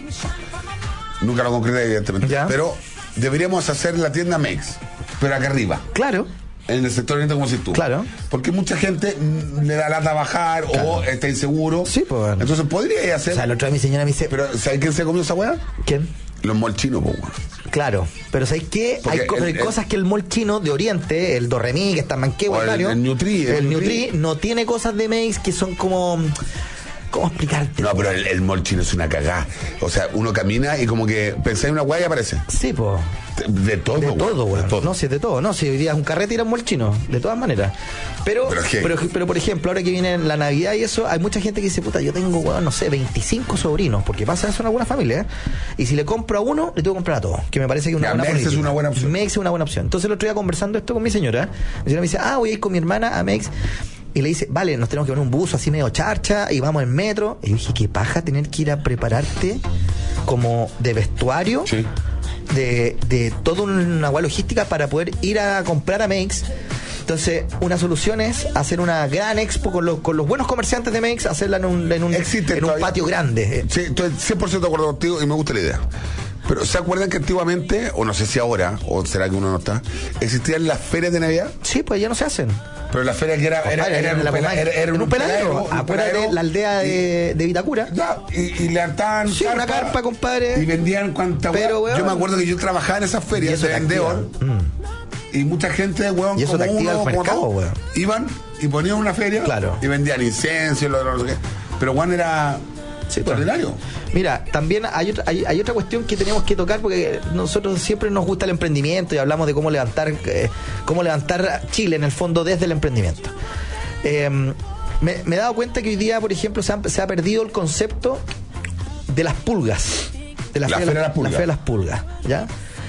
nunca lo concreté, evidentemente. Ya. Pero deberíamos hacer la tienda Mex, pero acá arriba, Claro, en el sector oriente, como si tú. Claro. Porque mucha gente mm, le da lata a bajar o está inseguro. Sí, pues, bueno. Entonces podría ir a hacer. o sea, el otro día mi señora me dice, Pero ¿sabes quién se comió esa weá? ¿quién? Los molchinos, pues, weón. Claro, pero ¿sabes qué? Porque Hay, co- el- hay el- cosas que el mall chino de Oriente, el Dorremí, que está en Manquehue, O el- Mario, el Nutri, el el Nutri. Nutri, no tiene cosas de Makes que son como... ¿Cómo explicarte? No, pero el, el molchino es una cagá. O sea, uno camina y como que pensáis en una weá y aparece. Sí, pues... De todo, De weón, todo, weón. de todo. No, si es de todo. No, si hoy día es un carrete ir a un mall chino, de todas maneras. Pero, Pero pero, es que- pero, por ejemplo, ahora que viene la Navidad y eso, hay mucha gente que dice, puta, yo tengo, weón, no sé, veinticinco sobrinos, porque pasa eso en algunas familias, ¿eh? Y si le compro a uno, le tengo que comprar a todos, que me parece que es una Ya, buena Mex es política. una buena opción. Mex es una buena opción. Entonces el otro día conversando esto con mi señora, mi señora me dice, ah, voy a ir con mi hermana a Mex. Y le dice, vale, nos tenemos que poner un buzo así medio charcha y vamos en metro. Y yo dije, qué paja tener que ir a prepararte como de vestuario, Sí. de, de toda una guay logística para poder ir a comprar a Makes. Entonces, una solución es hacer una gran expo con los, con los buenos comerciantes de Makes, hacerla en un, en un, Existe en un todavía. patio grande. Sí, estoy cien por ciento de acuerdo contigo y me gusta la idea. Pero ¿se acuerdan que antiguamente, o no sé si ahora, o será que uno no está, existían las ferias de Navidad? Sí, pues ya no se hacen. Pero la feria que era, era, Compadre, era, en un la pela- Pomay, era- era en un peladero, un afuera de peladero, la aldea y- de, de Vitacura. Ya, y, y levantaban Sí, una carpa, compadre. Y vendían cuanta Pero, hueá. weón. Yo me acuerdo que yo trabajaba en esas Y ferias eso de te activa. vendedor. Mm. Y mucha gente, weón, Y eso como te activa uno, el como mercado, dos, weón. iban y ponían una feria Claro. y vendían incienso y lo, lo- no sé qué. Pero Juan era Sí, pues. extraordinario. Mira, también hay otra, hay, hay otra cuestión que tenemos que tocar porque nosotros siempre nos gusta el emprendimiento y hablamos de cómo levantar eh, cómo levantar Chile en el fondo desde el emprendimiento. Eh, me, me he dado cuenta que hoy día, por ejemplo, se, han- se ha perdido el concepto de las pulgas. De La Feria de las Pulgas. La Feria de las Pulgas, ¿ya?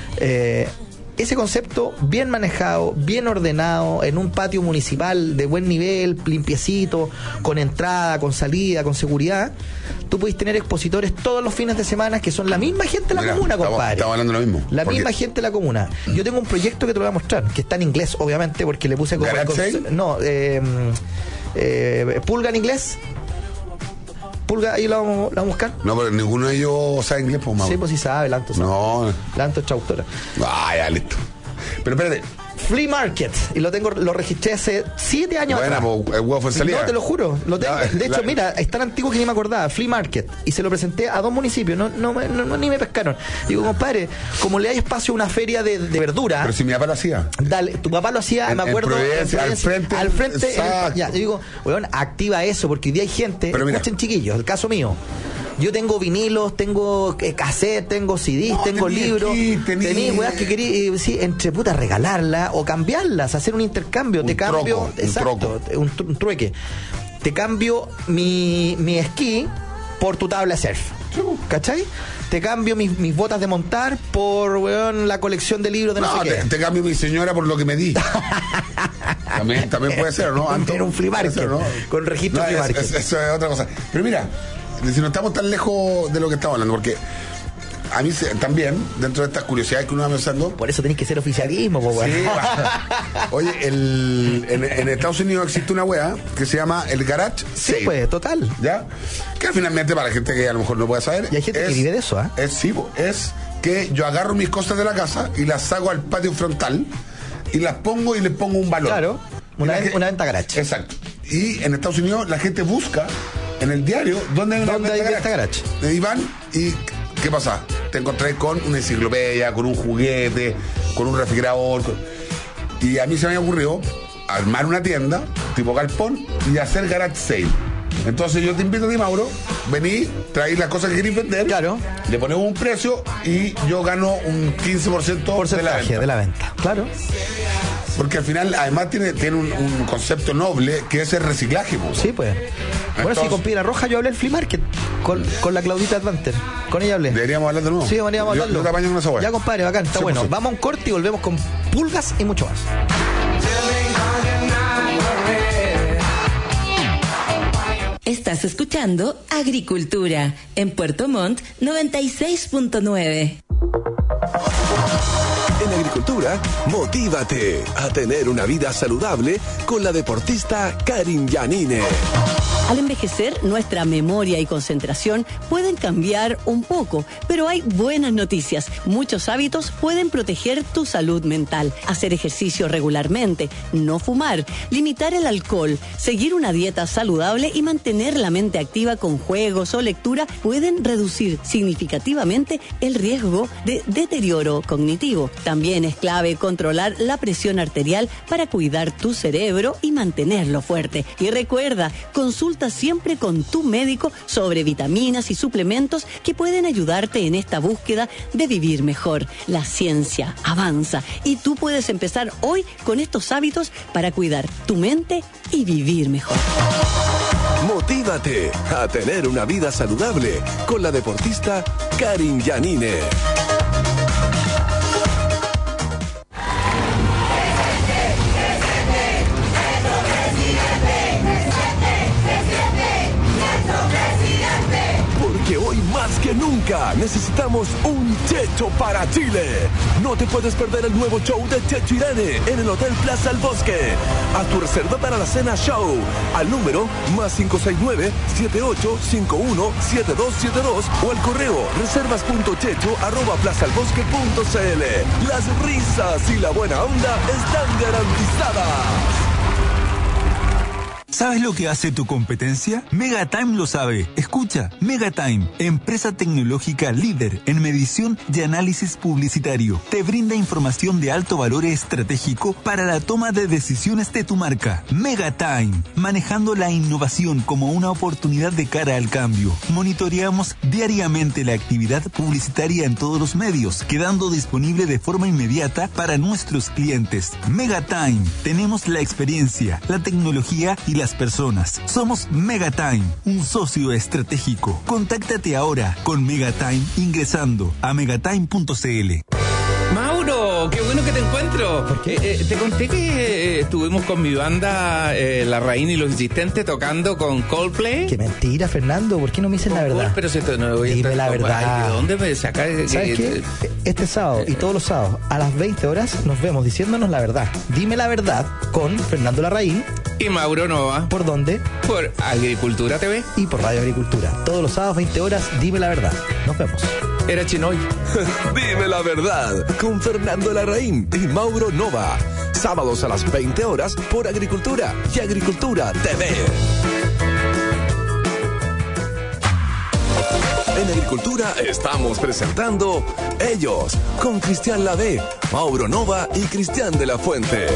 Eh, ese concepto bien manejado, bien ordenado, en un patio municipal de buen nivel, limpiecito, con entrada, con salida, con seguridad, tú puedes tener expositores todos los fines de semana que son la misma gente de la Mira, comuna, estamos- compadre. estamos hablando de lo mismo. La Porque- misma gente de la comuna. Yo tengo un proyecto que te lo voy a mostrar, que está en inglés, obviamente, porque le puse como... el ¿Garage conce- sale? No, eh, eh, pulga en inglés. Pulga, ahí lo vamos, lo vamos a buscar. No, pero ninguno de ellos sabe inglés, pues, Mauro. Sí, pues sí sabe, Lanto sabe. No. Lanto es traductora. Ah, ya, listo. Pero espérate. Flea Market, y lo tengo, lo registré hace siete años Buena, atrás. pues, el huevo fue salida. No, te lo juro, lo tengo. Ya, De hecho, la- mira, es tan antiguo que ni me acordaba. Flea Market. Y se lo presenté a dos municipios, no, no, me- no- no- ni me pescaron. Digo, compadre, como le hay espacio a una feria de, de verdura, Pero si mi papá lo hacía. dale, tu papá lo hacía, En- me en acuerdo. Providencia, al frente, Al frente, en el- exacto. ya, yo digo, weón, activa eso, porque hoy día hay gente, Pero mira. escuchen chiquillos, el caso mío. Yo tengo vinilos, tengo eh, cassette, tengo C Ds, No, tengo tení libros, aquí, tení- tení weas que querí, eh, sí, entre puta regalarlas o cambiarlas, hacer un intercambio, Un te cambio, troco, un exacto, un, tru- un trueque. Te cambio mi, mi esquí por tu tabla de surf. ¿Cachai? Te cambio mis, mis botas de montar por, weón, la colección de libros de no, No, sé te, qué. te cambio mi señora por lo que me di. También, también puede ser, ¿no? Tener un flea market, ser, ¿no? con registro no, flea es, market. es, eso es otra cosa. Pero mira, si no estamos tan lejos de lo que estamos hablando, porque a mí se, también, dentro de estas curiosidades que uno va pensando... Por eso tenés que ser oficialismo, po, sí, bueno. Oye, el, en, en Estados Unidos existe una wea que se llama el garage Sí, sale, pues, total. ¿ya? Que finalmente, para la gente que a lo mejor no puede saber... Y hay gente es, que vive de eso, ¿ah? ¿eh? Es, sí, po, es que yo agarro mis cosas de la casa y las saco al patio frontal y las pongo y les pongo un valor. Claro, una, que, una venta garage. Exacto. Y en Estados Unidos la gente busca en el diario dónde hay una ¿Dónde venta hay garage. venta garage? Y van y ¿qué pasa? Te encontré con una enciclopedia, con un juguete, con un refrigerador. Con... Y a mí se me ocurrió armar una tienda tipo galpón y hacer garage sale. Entonces yo te invito a ti, Mauro, vení, traí las cosas que querés vender, claro, le ponemos un precio y yo gano un quince por ciento porcentaje de la venta. de la venta. Claro. Porque al final, además, tiene, tiene un, un concepto noble que es el reciclaje. Pues. Sí, pues. Bueno, Entonces, si con Piedra Roja yo hablé el flea market con, con la Claudita Advanter. Con ella hablé. Deberíamos hablar de nuevo. Sí, deberíamos hablarlo. Yo, yo te apaño con esa hueá. Ya, compadre, bacán, está sí, bueno. Sí. Vamos a un corte y volvemos con pulgas y mucho más. Estás escuchando Agricultura en Puerto Montt noventa y seis punto nueve. En Agricultura, motívate a tener una vida saludable con la deportista Karin Yanine. Al envejecer, nuestra memoria y concentración pueden cambiar un poco, pero hay buenas noticias. Muchos hábitos pueden proteger tu salud mental. Hacer ejercicio regularmente, no fumar, limitar el alcohol, seguir una dieta saludable y mantener la mente activa con juegos o lectura pueden reducir significativamente el riesgo de deterioro cognitivo. También es clave controlar la presión arterial para cuidar tu cerebro y mantenerlo fuerte. Y recuerda, consulta siempre con tu médico sobre vitaminas y suplementos que pueden ayudarte en esta búsqueda de vivir mejor. La ciencia avanza y tú puedes empezar hoy con estos hábitos para cuidar tu mente y vivir mejor. Motívate a tener una vida saludable con la deportista Karin Yanine. Porque hoy más que nunca necesitamos un Checho para Chile. No te puedes perder el nuevo show de Checho Irene en el Hotel Plaza El Bosque. Haz tu reserva para la cena show al número más cinco seis nueve, siete ocho cinco uno, siete dos siete dos o al correo reservas punto checho arroba plaza el bosque punto c l. Las risas y la buena onda están garantizadas. ¿Sabes lo que hace tu competencia? Megatime lo sabe. Escucha, Megatime, empresa tecnológica líder en medición y análisis publicitario. Te brinda información de alto valor estratégico para la toma de decisiones de tu marca. Megatime, manejando la innovación como una oportunidad de cara al cambio. Monitoreamos diariamente la actividad publicitaria en todos los medios, quedando disponible de forma inmediata para nuestros clientes. Megatime, tenemos la experiencia, la tecnología y la personas. Somos Megatime, un socio estratégico. Contáctate ahora con Megatime ingresando a megatime punto c l. Mauro, qué bueno que te encuentro. ¿Por qué? Eh, eh, te conté que eh, estuvimos con mi banda eh, La Raín y los Insistentes tocando con Coldplay. Qué mentira, Fernando, ¿por qué no me dices la verdad? Pero si esto no lo voy a Dime estar- la verdad. Ay, ¿de dónde me sacas? ¿Sabes qué? Este sábado y todos los sábados a las veinte horas nos vemos diciéndonos la verdad. Dime la verdad con Fernando Larraín. Y Mauro Nova. ¿Por dónde? Por Agricultura T V. Y por Radio Agricultura. Todos los sábados, veinte horas, dime la verdad. Nos vemos. Era Chinoy. Dime la verdad con Fernando Larraín y Mauro Nova. Sábados a las veinte horas por Agricultura y Agricultura T V. En Agricultura estamos presentando Ellos con Cristian Lavé, Mauro Nova y Cristian de la Fuente.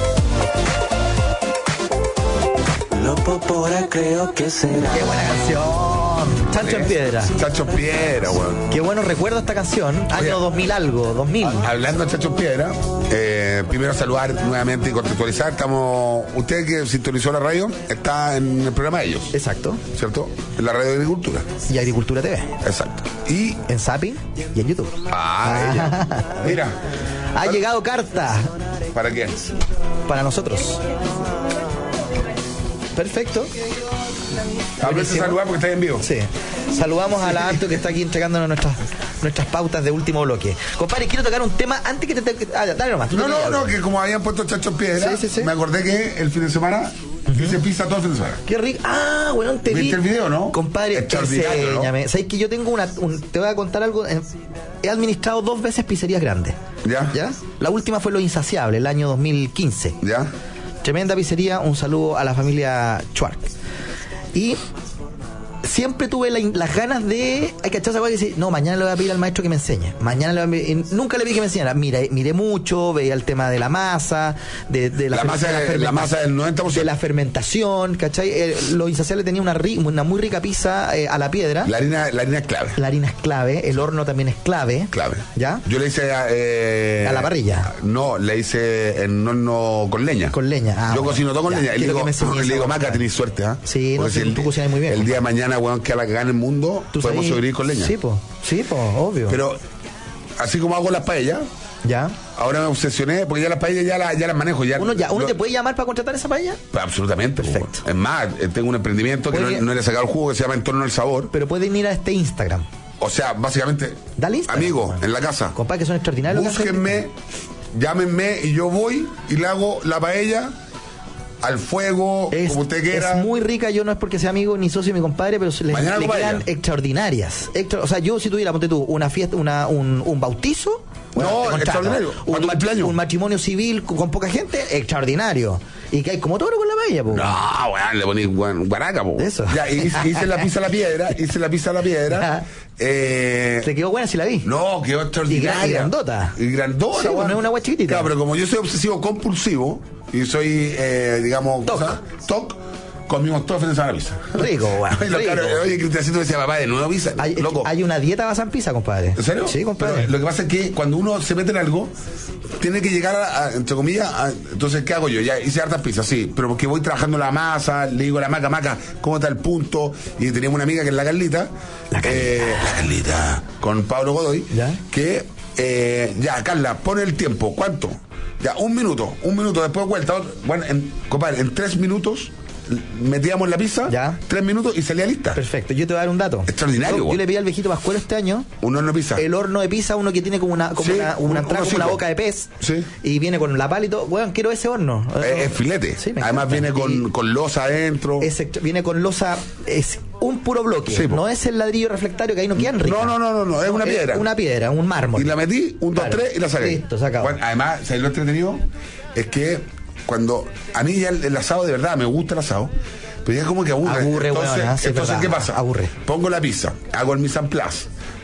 Popora creo que será. Qué buena canción. Chancho en Piedra. Chancho en Piedra, weón. Qué bueno recuerdo esta canción. Año Oye, dos mil algo, dos mil. Hablando de Chancho en Piedra, eh, primero saludar nuevamente y contextualizar. Estamos, usted que sintonizó la radio, está en el programa de ellos. Exacto. ¿Cierto? En la radio de Agricultura. Y Agricultura T V. Exacto. Y en Zapping y en YouTube. Ah, ella. Mira. Ha llegado carta. ¿Para qué? Para nosotros. Perfecto. A ver si saludar porque está en vivo. Sí. Saludamos a la Anto que está aquí entregándonos nuestras nuestras pautas de último bloque. Compadre, quiero tocar un tema antes que te... te ah, dale nomás. No, no, no, que como habían puesto Chacho Piedra, sí, sí, sí. me acordé que el fin de semana uh-huh. hice pizza todo el fin de semana. Qué rico. Ah, bueno, te vi. ¿Viste el video, no? Compadre, enséñame. ¿No? ¿Sabes que yo tengo una... Un, te voy a contar algo. He administrado dos veces pizzerías grandes. ¿Ya? ¿Ya? La última fue Lo Insaciable, el año dos mil quince. ¿Ya? Tremenda pizzería. Un saludo a la familia Schwark. Y... siempre tuve la, las ganas de... Hay que echar esa cosa y decir, no, mañana le voy a pedir al maestro que me enseñe. Mañana le voy a pedir... Nunca le pedí que me enseñara. Mira, miré mucho, veía el tema de la masa, de, de la, la, masa, de la, la masa del noventa por ciento. De la fermentación, ¿cachai? Eh, Lo Insaciable tenía una, ri, una muy rica pizza eh, a la piedra. La harina, la harina es clave. La harina es clave, el horno también es clave. Clave. ¿Ya? Yo le hice... Eh, a la parrilla. No, le hice en horno con leña. Con leña. Ah, Yo bueno. cocino todo con ya, leña. Y le digo, le digo, Maca, tenés suerte, ¿ah? ¿eh? Sí, no, si tú, tú cocinas muy bien. El día de mañana, weón, que a la que gane el mundo, podemos sabes? sobrevivir con leña. Sí, pues, sí, pues, obvio. Pero, así como hago las paellas, ya. Ahora me obsesioné, porque ya las paellas ya, la, ya las manejo. Ya, ¿Uno, ya, ¿uno lo, te puede llamar para contratar esa paella? Pues, absolutamente. Perfecto. Es más, tengo un emprendimiento que no, no le he sacado el jugo, que se llama En Torno al Sabor. Pero pueden ir a este Instagram. O sea, básicamente, dale Instagram, amigo, man. En la casa. Compadre, que son extraordinarios. Búsquenme, llámenme y yo voy y le hago la paella al fuego, es, como usted quiera. Es muy rica, yo no es porque sea amigo ni socio de mi compadre, pero le, le quedan extraordinarias. Extra, o sea, yo si tuviera, ponte tú, una fiesta, una, un, un bautizo, bueno, no, extraordinario. Un, mat- un matrimonio civil con, con poca gente, extraordinario. Y que hay como toro con la paella, po. No, weón, le poní guaraca, po. Eso. Ya, hice, hice la pizza a la piedra, hice la pizza a la piedra. eh, ¿Te quedó buena si la vi? No, quedó extraordinaria. Y, y grandota. Y grandota, sí, no es una agua chiquitita. Claro, pero como yo soy obsesivo compulsivo y soy, eh, digamos, Toc. Toc, comimos todo el fin de semana pizza. Rico, weón. Oye, claro, oye, Cristiancito me decía, papá, de nuevo pizza. Hay, loco. Hay una dieta basada en pizza, compadre. ¿En serio? Sí, compadre. Pero lo que pasa es que cuando uno se mete en algo, tiene que llegar a, a entre comillas, a, entonces, ¿qué hago yo? Ya hice hartas pizzas, sí, pero porque voy trabajando la masa, le digo a la Maca, Maca, ¿cómo está el punto? Y teníamos una amiga que es la Carlita. La Carlita. Eh, la Carlita. Con Pablo Godoy. ¿Ya? Que, eh, ya, Carla, pone el tiempo. ¿Cuánto? Ya, un minuto. Un minuto después vuelta. Otro, bueno, en, compadre, en tres minutos metíamos la pizza, ya, tres minutos y salía lista. Perfecto, yo te voy a dar un dato. Extraordinario. Yo, yo le pedí al viejito Pascuero este año un horno de pizza. El horno de pizza, uno que tiene como una como sí, una, una entrada como una boca de pez. Sí. Y viene con la pala y todo. Bueno, quiero ese horno. Es, es filete. Sí, además encanta. viene con, con losa adentro. Es, viene con losa, es un puro bloque. Sí, no es el ladrillo reflectario que ahí no quedan ricas. No, no, no, no, no, es una piedra. Es una piedra, un mármol. Y la metí, un, dos, claro. tres y la saqué. Listo, se acabó. Bueno, además, ¿sabes lo entretenido? Es que cuando a mí ya el, el asado de verdad me gusta el asado. Pero ya como que aburre. Aburre, entonces, bueno, sí, entonces ¿qué pasa? Aburre. Pongo la pizza, hago el mise en place,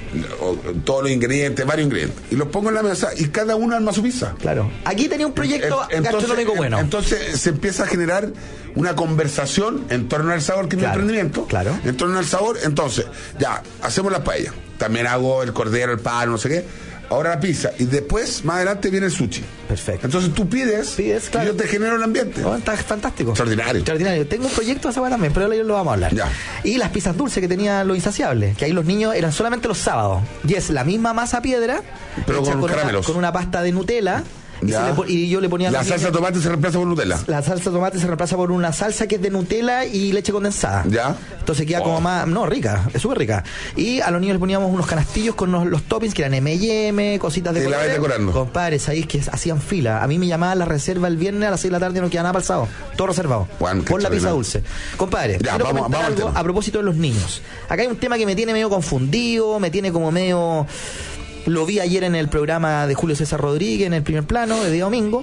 todos los ingredientes, varios ingredientes, y los pongo en la mesa y cada uno arma su pizza. Claro. Aquí tenía un proyecto entonces, gastronómico bueno. Entonces se empieza a generar una conversación en torno al sabor, que es claro, mi emprendimiento. Claro. En torno al sabor, entonces, ya, hacemos las paellas. También hago el cordero, el pan, no sé qué. Ahora la pizza. Y después, más adelante, viene el sushi. Perfecto. Entonces tú pides, pides claro. y yo te genero el ambiente. Oh, está fantástico. Extraordinario. Extraordinario. Tengo un proyecto de esa también, pero ahora lo vamos a hablar. Ya. Y las pizzas dulces que tenía Lo Insaciable, que ahí los niños eran solamente los sábados. Y es la misma masa piedra, pero con, con caramelos. Una, con una pasta de Nutella. Y, se le, y yo le ponía la salsa de tomate se reemplaza por Nutella. La salsa de tomate se reemplaza por una salsa que es de Nutella y leche condensada. Ya. Entonces queda oh. como más, no, rica, es súper rica. Y a los niños le poníamos unos canastillos con los, los toppings que eran eme y eme, cositas de y la ves decorando. Compadre, sabéis que hacían fila. A mí me llamaban la reserva el viernes a las seis de la tarde y no quedaba nada para el sábado. Todo reservado. Juan, por la pizza dulce. Compadre, ya, quiero vamos, comentar vamos algo a propósito de los niños. Acá hay un tema que me tiene medio confundido, me tiene como medio... Lo vi ayer en el programa de Julio César Rodríguez, en el primer plano, de día domingo.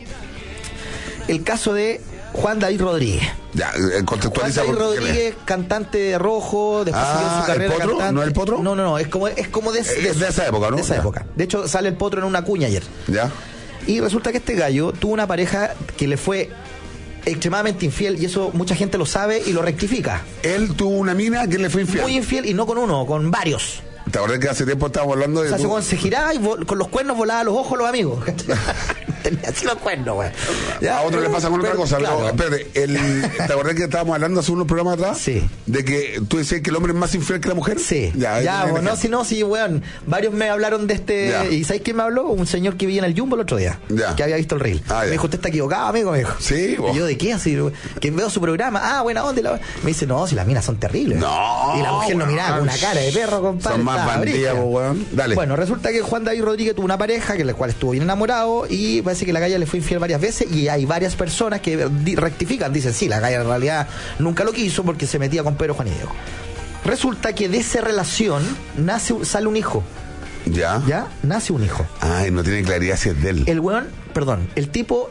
El caso de Juan David Rodríguez. Ya, contextualiza. Juan David Rodríguez, cantante de Rojo, después ah, siguió su carrera ¿el potro? cantante. ¿No es el potro? No, no, no, es como, es como de, de, de, de esa época, ¿no? De esa ya. época. De hecho, sale el potro en una cuña ayer. Ya. Y resulta que este gallo tuvo una pareja que le fue extremadamente infiel, y eso mucha gente lo sabe y lo rectifica. Él tuvo una mina que le fue infiel. Muy infiel, y no con uno, con varios. ¿Te acordás que hace tiempo estábamos hablando de... O sea, tu... cuando se giraba y vol- con los cuernos volaba a los ojos los amigos. tenía así los cuernos, weón. A otro le pasa con otra cosa, claro. pero espérate, el, ¿te acordás que estábamos hablando hace unos programas atrás? Sí. De que tú decías que el hombre es más infiel que la mujer. Sí. Ya, ya bueno, no, si no, si, weón, varios me hablaron de este, ya. ¿Y sabes quién me habló? Un señor que vivía en el Jumbo el otro día, ya. Que había visto el reel. Ah, me dijo, usted está equivocado, amigo, me dijo. Sí, vos. Y yo, ¿de qué? Así, que veo su programa, ah, buena onda. La... Me dice, no, si las minas son terribles. No. Y la mujer no miraba con una cara de perro, compadre. Son más bandidas, weón. Dale. Bueno, resulta que Juan David Rodríguez tuvo una pareja que la cual estuvo bien enamorado y parece que la galla le fue infiel varias veces y hay varias personas que rectifican, dicen, sí, la galla en realidad nunca lo quiso porque se metía con Pedro, Juan y Diego. Resulta que de esa relación nace, sale un hijo. ¿Ya? ¿Ya? Nace un hijo. Ay, no tiene claridad si es de él. El weón, perdón, el tipo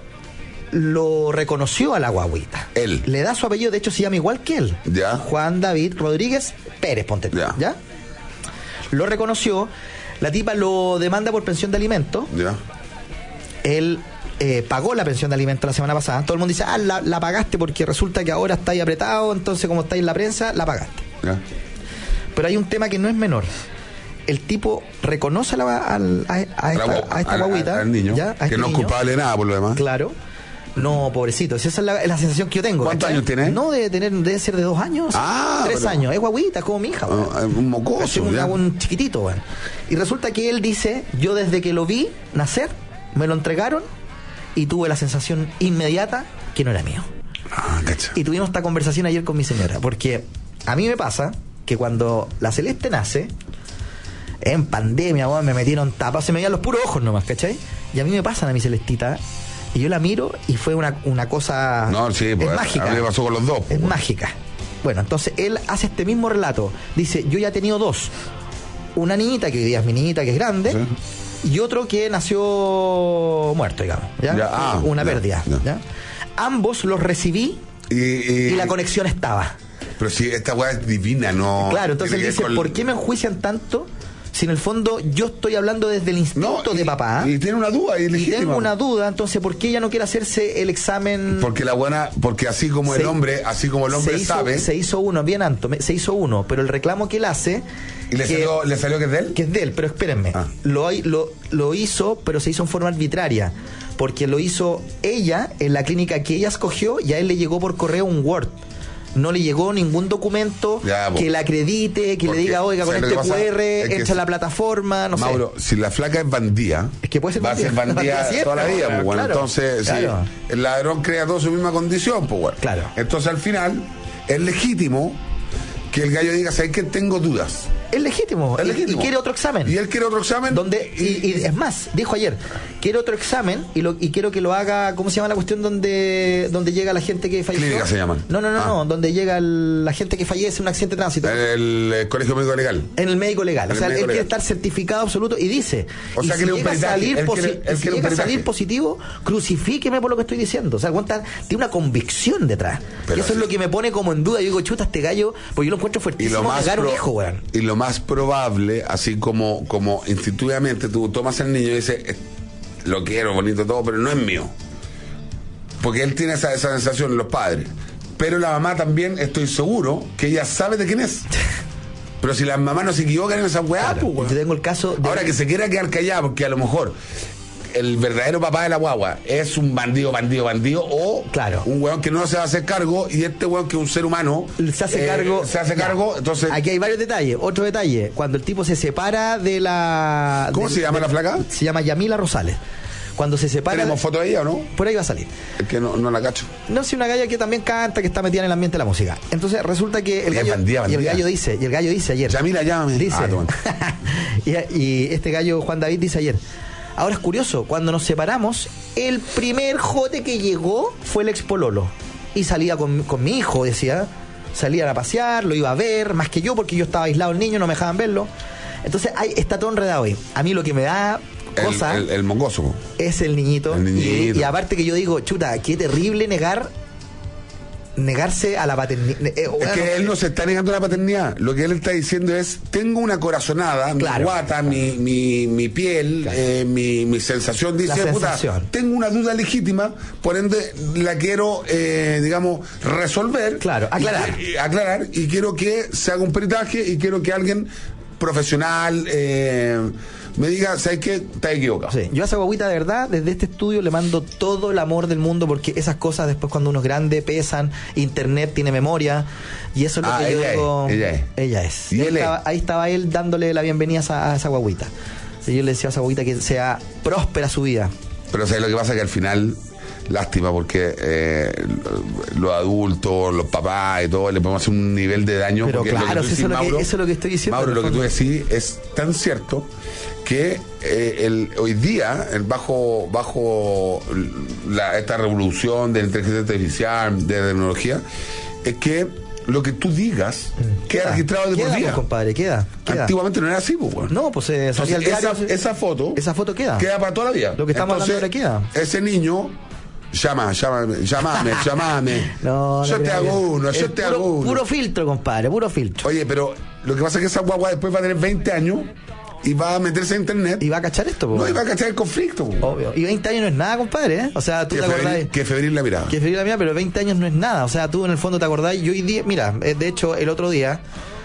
lo reconoció a la guaguita. Él. Le da su apellido, de hecho se llama igual que él. ¿Ya? Juan David Rodríguez Pérez, ponte. ¿Ya? ¿Ya? Lo reconoció. La tipa lo demanda por pensión de alimentos. Ya. Él eh, pagó la pensión de alimentos la semana pasada. Todo el mundo dice, ah, la, la pagaste porque resulta que ahora estáis apretado, entonces como estáis en la prensa, la pagaste. Ya. Pero hay un tema que no es menor. El tipo reconoce a, la, a, a, a esta, a esta guaguita. Al niño. ¿ya? A que este no es niño. culpable de nada por lo demás. Claro. No, pobrecito. Esa es la, la sensación que yo tengo. ¿Cuántos ¿cachai? años tiene? No, debe tener, debe ser de dos años. Ah, tres pero... años. Es guaguita, es como mi hija. No, es un mocoso. Es un, un chiquitito, bueno. Y resulta que él dice, yo desde que lo vi nacer, me lo entregaron y tuve la sensación inmediata que no era mío. Ah, cacha. Y tuvimos esta conversación ayer con mi señora, porque a mí me pasa que cuando la Celeste nace, en pandemia, bueno, me metieron tapas, se me veían los puros ojos nomás, ¿cachai? Y a mí me pasan a mi Celestita, y yo la miro y fue una, una cosa... No, sí, pues, es mágica. A mí me pasó con los dos. Pues, es bueno. mágica. Bueno, entonces él hace este mismo relato. Dice, yo ya he tenido dos. Una niñita, que hoy día es mi niñita, que es grande, sí. Y otro que nació muerto, digamos. ¿ya? Ya, ah, una ya, pérdida. ya. ¿ya? Ambos los recibí y, y, y la conexión estaba. Pero si esta weá es divina, ¿no? Claro, entonces él dice, con... ¿por qué me enjuician tanto? Si en el fondo yo estoy hablando desde el instinto no, y, de papá. Y tiene una duda, y, y tengo una duda, entonces ¿por qué ella no quiere hacerse el examen? Porque la buena, porque así como se, el hombre, así como el hombre se hizo, sabe. Se hizo uno, bien Anto, se hizo uno, pero el reclamo que él hace. ¿Y le, que, salió, le salió que es de él? Que es de él, pero espérenme. Ah. Lo, lo, lo hizo, pero se hizo en forma arbitraria. Porque lo hizo ella en la clínica que ella escogió y a él le llegó por correo un Word. No le llegó ningún documento ya, que la acredite, que le diga, oiga, con este cu erre, es entra a la plataforma, no Mauro, sé. si la flaca es bandía, es que puede ser va a ser bandía toda la vida, pues, bueno. Claro, entonces, claro. Sí, el ladrón crea todo su misma condición, pues, bueno. Claro. Entonces, al final, es legítimo que el gallo diga, ¿sabes qué? Tengo dudas. Es legítimo. Es legítimo. Y, y quiere otro examen. Y él quiere otro examen. Donde, y, y es más, dijo ayer, quiere otro examen y, lo, y quiero que lo haga, ¿cómo se llama la cuestión donde donde llega la gente que falleció? Clínica se llaman. No, no, no, ah. no, donde llega el, la gente que fallece en un accidente de tránsito. En el, el Colegio Médico Legal. En el médico legal. En o sea, él legal. quiere estar certificado absoluto y dice, o sea, y si que llega, un a salir, él posi quiere, él si quiere llega un a salir positivo, crucifíqueme por lo que estoy diciendo. O sea, aguanta, tiene una convicción detrás. Pero y eso sí. es lo que me pone como en duda. Yo digo, chuta, este gallo, pues yo lo encuentro fuertísimo negar un hijo, weón. Y lo más probable, así como, como institutivamente, tú tomas al niño y dices, lo quiero, bonito todo, pero no es mío. Porque él tiene esa, esa sensación en los padres. Pero la mamá también, estoy seguro, que ella sabe de quién es. Pero si las mamás no se equivocan en esa weá, claro, pues, yo tengo el caso de... Ahora que se quiera quedar callada, porque a lo mejor el verdadero papá de la guagua es un bandido, bandido, bandido, o claro. un weón que no se va a hacer cargo, y este weón que es un ser humano se hace eh, cargo. Se hace cargo, entonces. Aquí hay varios detalles. Otro detalle, cuando el tipo se separa de la. ¿Cómo de, se llama de, la flaca? Se llama Yamila Rosales. Cuando se separa. ¿Tenemos foto de ella o no? Por ahí va a salir. Es que no, no la cacho. No, si una galla que también canta, que está metida en el ambiente de la música. Entonces resulta que el gallo. Bandía, bandía. Y el gallo dice, y el gallo dice ayer. Yamila, llámame. Dice. Ah, y, y este gallo, Juan David, dice ayer. Ahora es curioso, cuando nos separamos, el primer jote que llegó fue el expololo. Y salía con, con mi hijo, decía. Salían a pasear, lo iba a ver, más que yo, porque yo estaba aislado el niño, no me dejaban verlo. Entonces hay, está todo enredado ahí. A mí lo que me da cosa el, el, el mongoso es el niñito, el niñito. Y, y aparte que yo digo, chuta, qué terrible negar negarse a la paternidad. Eh, es que él no se está negando a la paternidad. Lo que él está diciendo es, tengo una corazonada, claro, mi guata, mi, mi, mi piel, claro, eh, mi, mi sensación, dice, puta, tengo una duda legítima, por ende la quiero, eh, digamos, resolver, claro, aclarar. Y, y, aclarar, y quiero que se haga un peritaje, y quiero que alguien profesional, eh, me diga, ¿sabes qué? Estás equivocado. Sí. Yo a esa guaguita, de verdad, desde este estudio le mando todo el amor del mundo, porque esas cosas después cuando uno es grande pesan, internet tiene memoria, y eso es lo ah, que yo ella digo. Es, ella es. Ella es. ¿Y Y ahí, él es? estaba, ahí estaba él dándole la bienvenida a esa, a esa guaguita. Y yo le decía a esa guaguita que sea próspera su vida. Pero ¿sabes lo que pasa? Que al final, lástima, porque eh, los adultos, los papás y todo, le podemos hacer un nivel de daño. Pero porque claro, lo que eso, tú decís, es lo que, Mauro, eso es lo que estoy diciendo. Mauro, en lo el que tú fondo. decís es tan cierto que eh, el, hoy día, el bajo bajo la, esta revolución de la inteligencia artificial, de la tecnología, es que lo que tú digas queda, queda registrado de queda, por vida. Pues, compadre, queda, queda. Antiguamente no era así, pues, bueno. No, pues eh, salía al diario, esa, esa foto esa foto queda. Queda para toda la vida. Lo que estamos Entonces, hablando ahora queda. Ese niño llama, llámame, llámame, llámame. No, yo no te creo hago que- uno, es yo te puro, hago uno. Puro filtro, compadre, puro filtro. Oye, pero lo que pasa es que esa guagua después va a tener veinte años y va a meterse en internet. Y va a cachar esto, po. No, y va a cachar el conflicto, po. Obvio. Y veinte años no es nada, compadre, ¿eh? O sea, tú Que te acordás. febril, que febril la mirada. Que febril la mía, pero veinte años no es nada. O sea, tú en el fondo te acordás. Y hoy día, mira, eh, de hecho, el otro día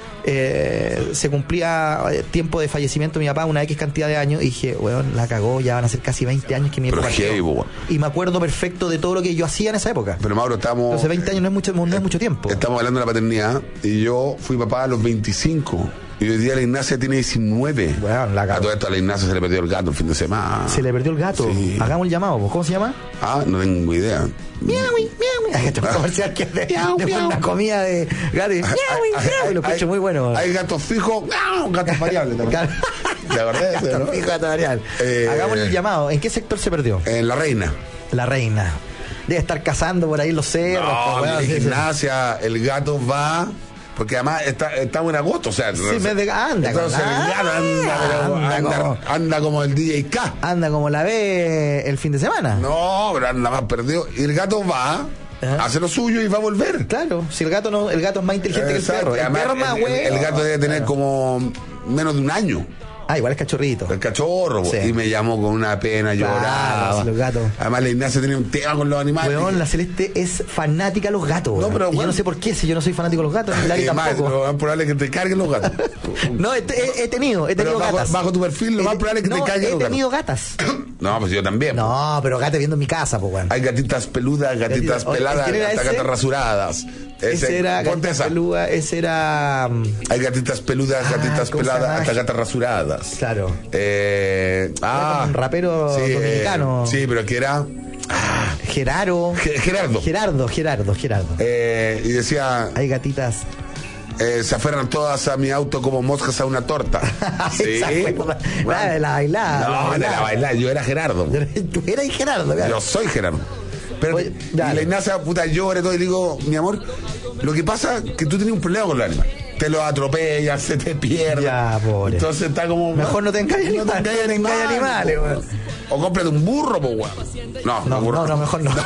eh, se cumplía eh, tiempo de fallecimiento de mi papá, una X cantidad de años. Y dije, weón, la cagó, ya van a ser casi veinte años que mi Pero papá. heavy, quedó. weón. Y me acuerdo perfecto de todo lo que yo hacía en esa época. Pero Mauro, estamos. Entonces, veinte años no es mucho, no es mucho tiempo. Estamos hablando de la paternidad y yo fui papá a los veinticinco. Y hoy día la Ignacia tiene diecinueve. Bueno, la a cagó. todo esto a la Ignacia se le perdió el gato el fin de semana. Se le perdió el gato. Sí. Hagamos el llamado, pues. ¿Cómo se llama? Ah, no tengo idea. Miau, miau. Hay un comercial que es de, Miau, de miau. una comida de gato. y Miau, miau. Lo escucho muy bueno. Hay gatos fijos, ¡miau! Gatos variables también. ¿Te acordás de eso, no? Gato gato variable. Eh, Hagamos el llamado. ¿En qué sector se perdió? En La Reina. La Reina. Debe estar cazando por ahí en los cerros. No, pues, mi weón, sí, sí. Ignacia, el gato va. Porque además está, estamos en agosto, o sea. Sí, no sé. me de- anda Entonces con- el gato anda, pero anda anda, como- anda como el D J K. Anda como la ve el fin de semana. No, pero anda más perdido. Y el gato va, Ajá. hace lo suyo y va a volver. Claro, si el gato no, el gato es más inteligente que el Exacto. perro. El Además, perro es más el, el- güey. el gato debe tener como menos de un año. Ah, igual es cachorrito. El cachorro, Sí. y me llamó con una pena, Claro, lloraba. sí, los gatos. Además, la Ignacia tenía un tema con los animales. Weón, la Celeste es fanática a los gatos. No, weón. pero, Y yo weón. no sé por qué, si yo no soy fanático de los gatos, ni Lali Eh, más, tampoco. lo más probable es que te carguen los gatos. No, he, he- he tenido, he Pero tenido bajo, gatas. bajo tu perfil, lo más He- probable es que no, te carguen he los gatos. tenido gatas. No, pues yo también. No, pero gatas viendo en mi casa, pues, weón. Hay gatitas peludas, gatitas Gatita- Oye, peladas, ¿quién era hasta ese? gatas rasuradas. Ese era ponte gatita esa. pelúa, ese era... mm, Hay gatitas peludas, Ah, gatitas ¿cómo se peladas, llama? hasta gatas rasuradas. Claro. Eh, ah, como un rapero sí, dominicano. eh, sí, pero que era Geraro. Ge- Gerardo. Gerardo, Gerardo, Gerardo. Eh, y decía, Hay gatitas. eh, se aferran todas a mi auto como moscas a una torta. Sí. Esa fue la, la de la bailada. No, de la bailada, yo era Gerardo. Tú eras Gerardo, claro. Yo soy Gerardo. Pero, Oye, y dale. la Ignacia, puta, llora y todo, y le digo, mi amor, lo que pasa es que tú tienes un problema con los animales. Te los atropellas, se te pierden. Ya, pobre. Entonces está como. Mejor no te engañes no te animales, engañes no te engañes animales, weón. weón. O cómprate un burro, pues, weón. No, No, un burro. no, no, mejor no.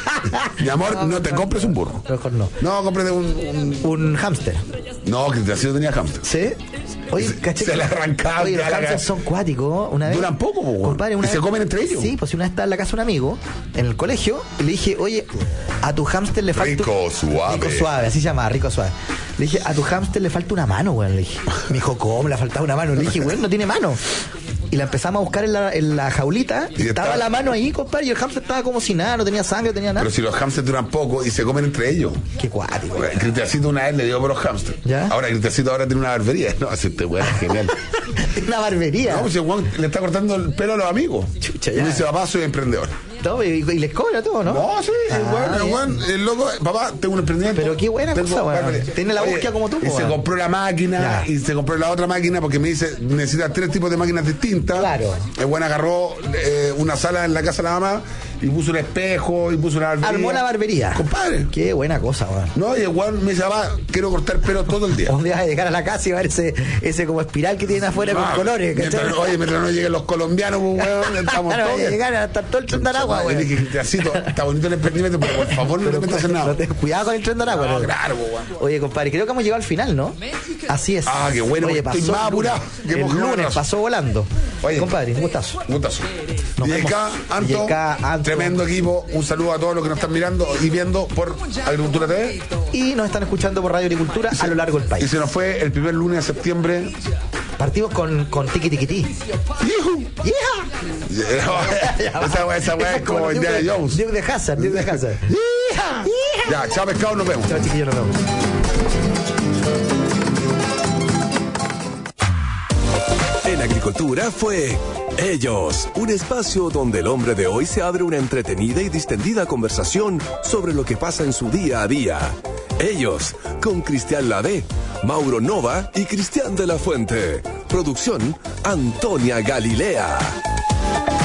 Mi amor, no, te compres un burro. Mejor no. No, cómprate un. un- Un hámster. No, que así no tenía hamster. ¿Sí? Oye, Se- caché se que- le arrancaba, Oye, ya los la hamsters ca- son cuáticos. Una vez. Duran poco, po, weón. Compadre, una Y se vez- comen entre ellos. Sí, pues si una vez estaba en la casa de un amigo, en el colegio, y le dije, oye, a tu hámster le falta. Rico, suave. Rico suave, así se llama, rico suave. Le dije, a tu hámster le falta una mano, weón. Le dije. Me dijo, ¿cómo le faltaba una mano? Le dije, weón, no tiene mano. Y la empezamos a buscar en la, en la jaulita, y Y estaba estaba- la mano ahí, compadre, y el hámster estaba como si nada, no tenía sangre, no tenía nada. Pero si los hamsters duran poco y se comen entre ellos. Qué cuático. weón. Cristiancito una vez le dio por los hamsters. ¿Ya? Ahora Cristiancito ahora tiene una barbería. No, ese este weón es genial. Una barbería. No, pues el weón le está cortando el pelo a los amigos. Chucha, y ya. me dice, papá, soy emprendedor. No, y, y les cobra todo, ¿no? No, sí, el Ah, weón, el bien. weón, el loco, papá, tengo un emprendimiento. Pero qué buena Tengo cosa, weón. barbería. Tiene la Oye, búsqueda como tú, Y se weón. compró la máquina, Ya. y se compró la otra máquina porque me dice, necesitas tres tipos de máquinas distintas. Claro. El weón agarró eh, una sala en la casa de la mamá y puso un espejo y puso una barbería. Armó la barbería. Compadre. Qué buena cosa, weón. No, y el weón me dice, papá, quiero cortar pelo todo el día. Un día vas a llegar a la casa y va a ver ese, ese como espiral que tienen afuera Ah, con colores, mientras- ¿cachai? Oye, mientras no lleguen los colombianos, pues, weón, estamos Claro, todos voy a bien. llegar a estar todo el tren de Aragua, Y weón. dije, Cristiancito, está bonito el emprendimiento, pero por favor no le metas en No nada. te- Cuidado con el tren de Aragua, No, ¿no? claro, pues, weón. Oye, compadre, creo que hemos llegado al final, ¿no? Así es. Ah, qué bueno, Oye, estoy pasó más el lunes. apurado que El mojado de lunes brazo. pasó volando. Oye. Compadre, un gustazo. Gustazo. Nos D J K, vemos. Anto, D J K, Anto. tremendo equipo. Un saludo a todos los que nos están mirando y viendo por Agricultura T V. Y nos están escuchando por Radio Agricultura a lo largo del Y país. se nos fue el primer lunes de septiembre Partimos con, con Tiki Tiki Ti. Esa weá esa weá es como Indiana Jones. Duke de Hazard, Duke de Hazard. Ya, chao pescado, nos vemos. Chao chiquillos, nos vemos. En Agricultura fue Ellos, un espacio donde el hombre de hoy se abre una entretenida y distendida conversación sobre lo que pasa en su día a día. Ellos, con Cristian Ladé, Mauro Nova y Cristian de la Fuente. Producción, Antonia Galilea.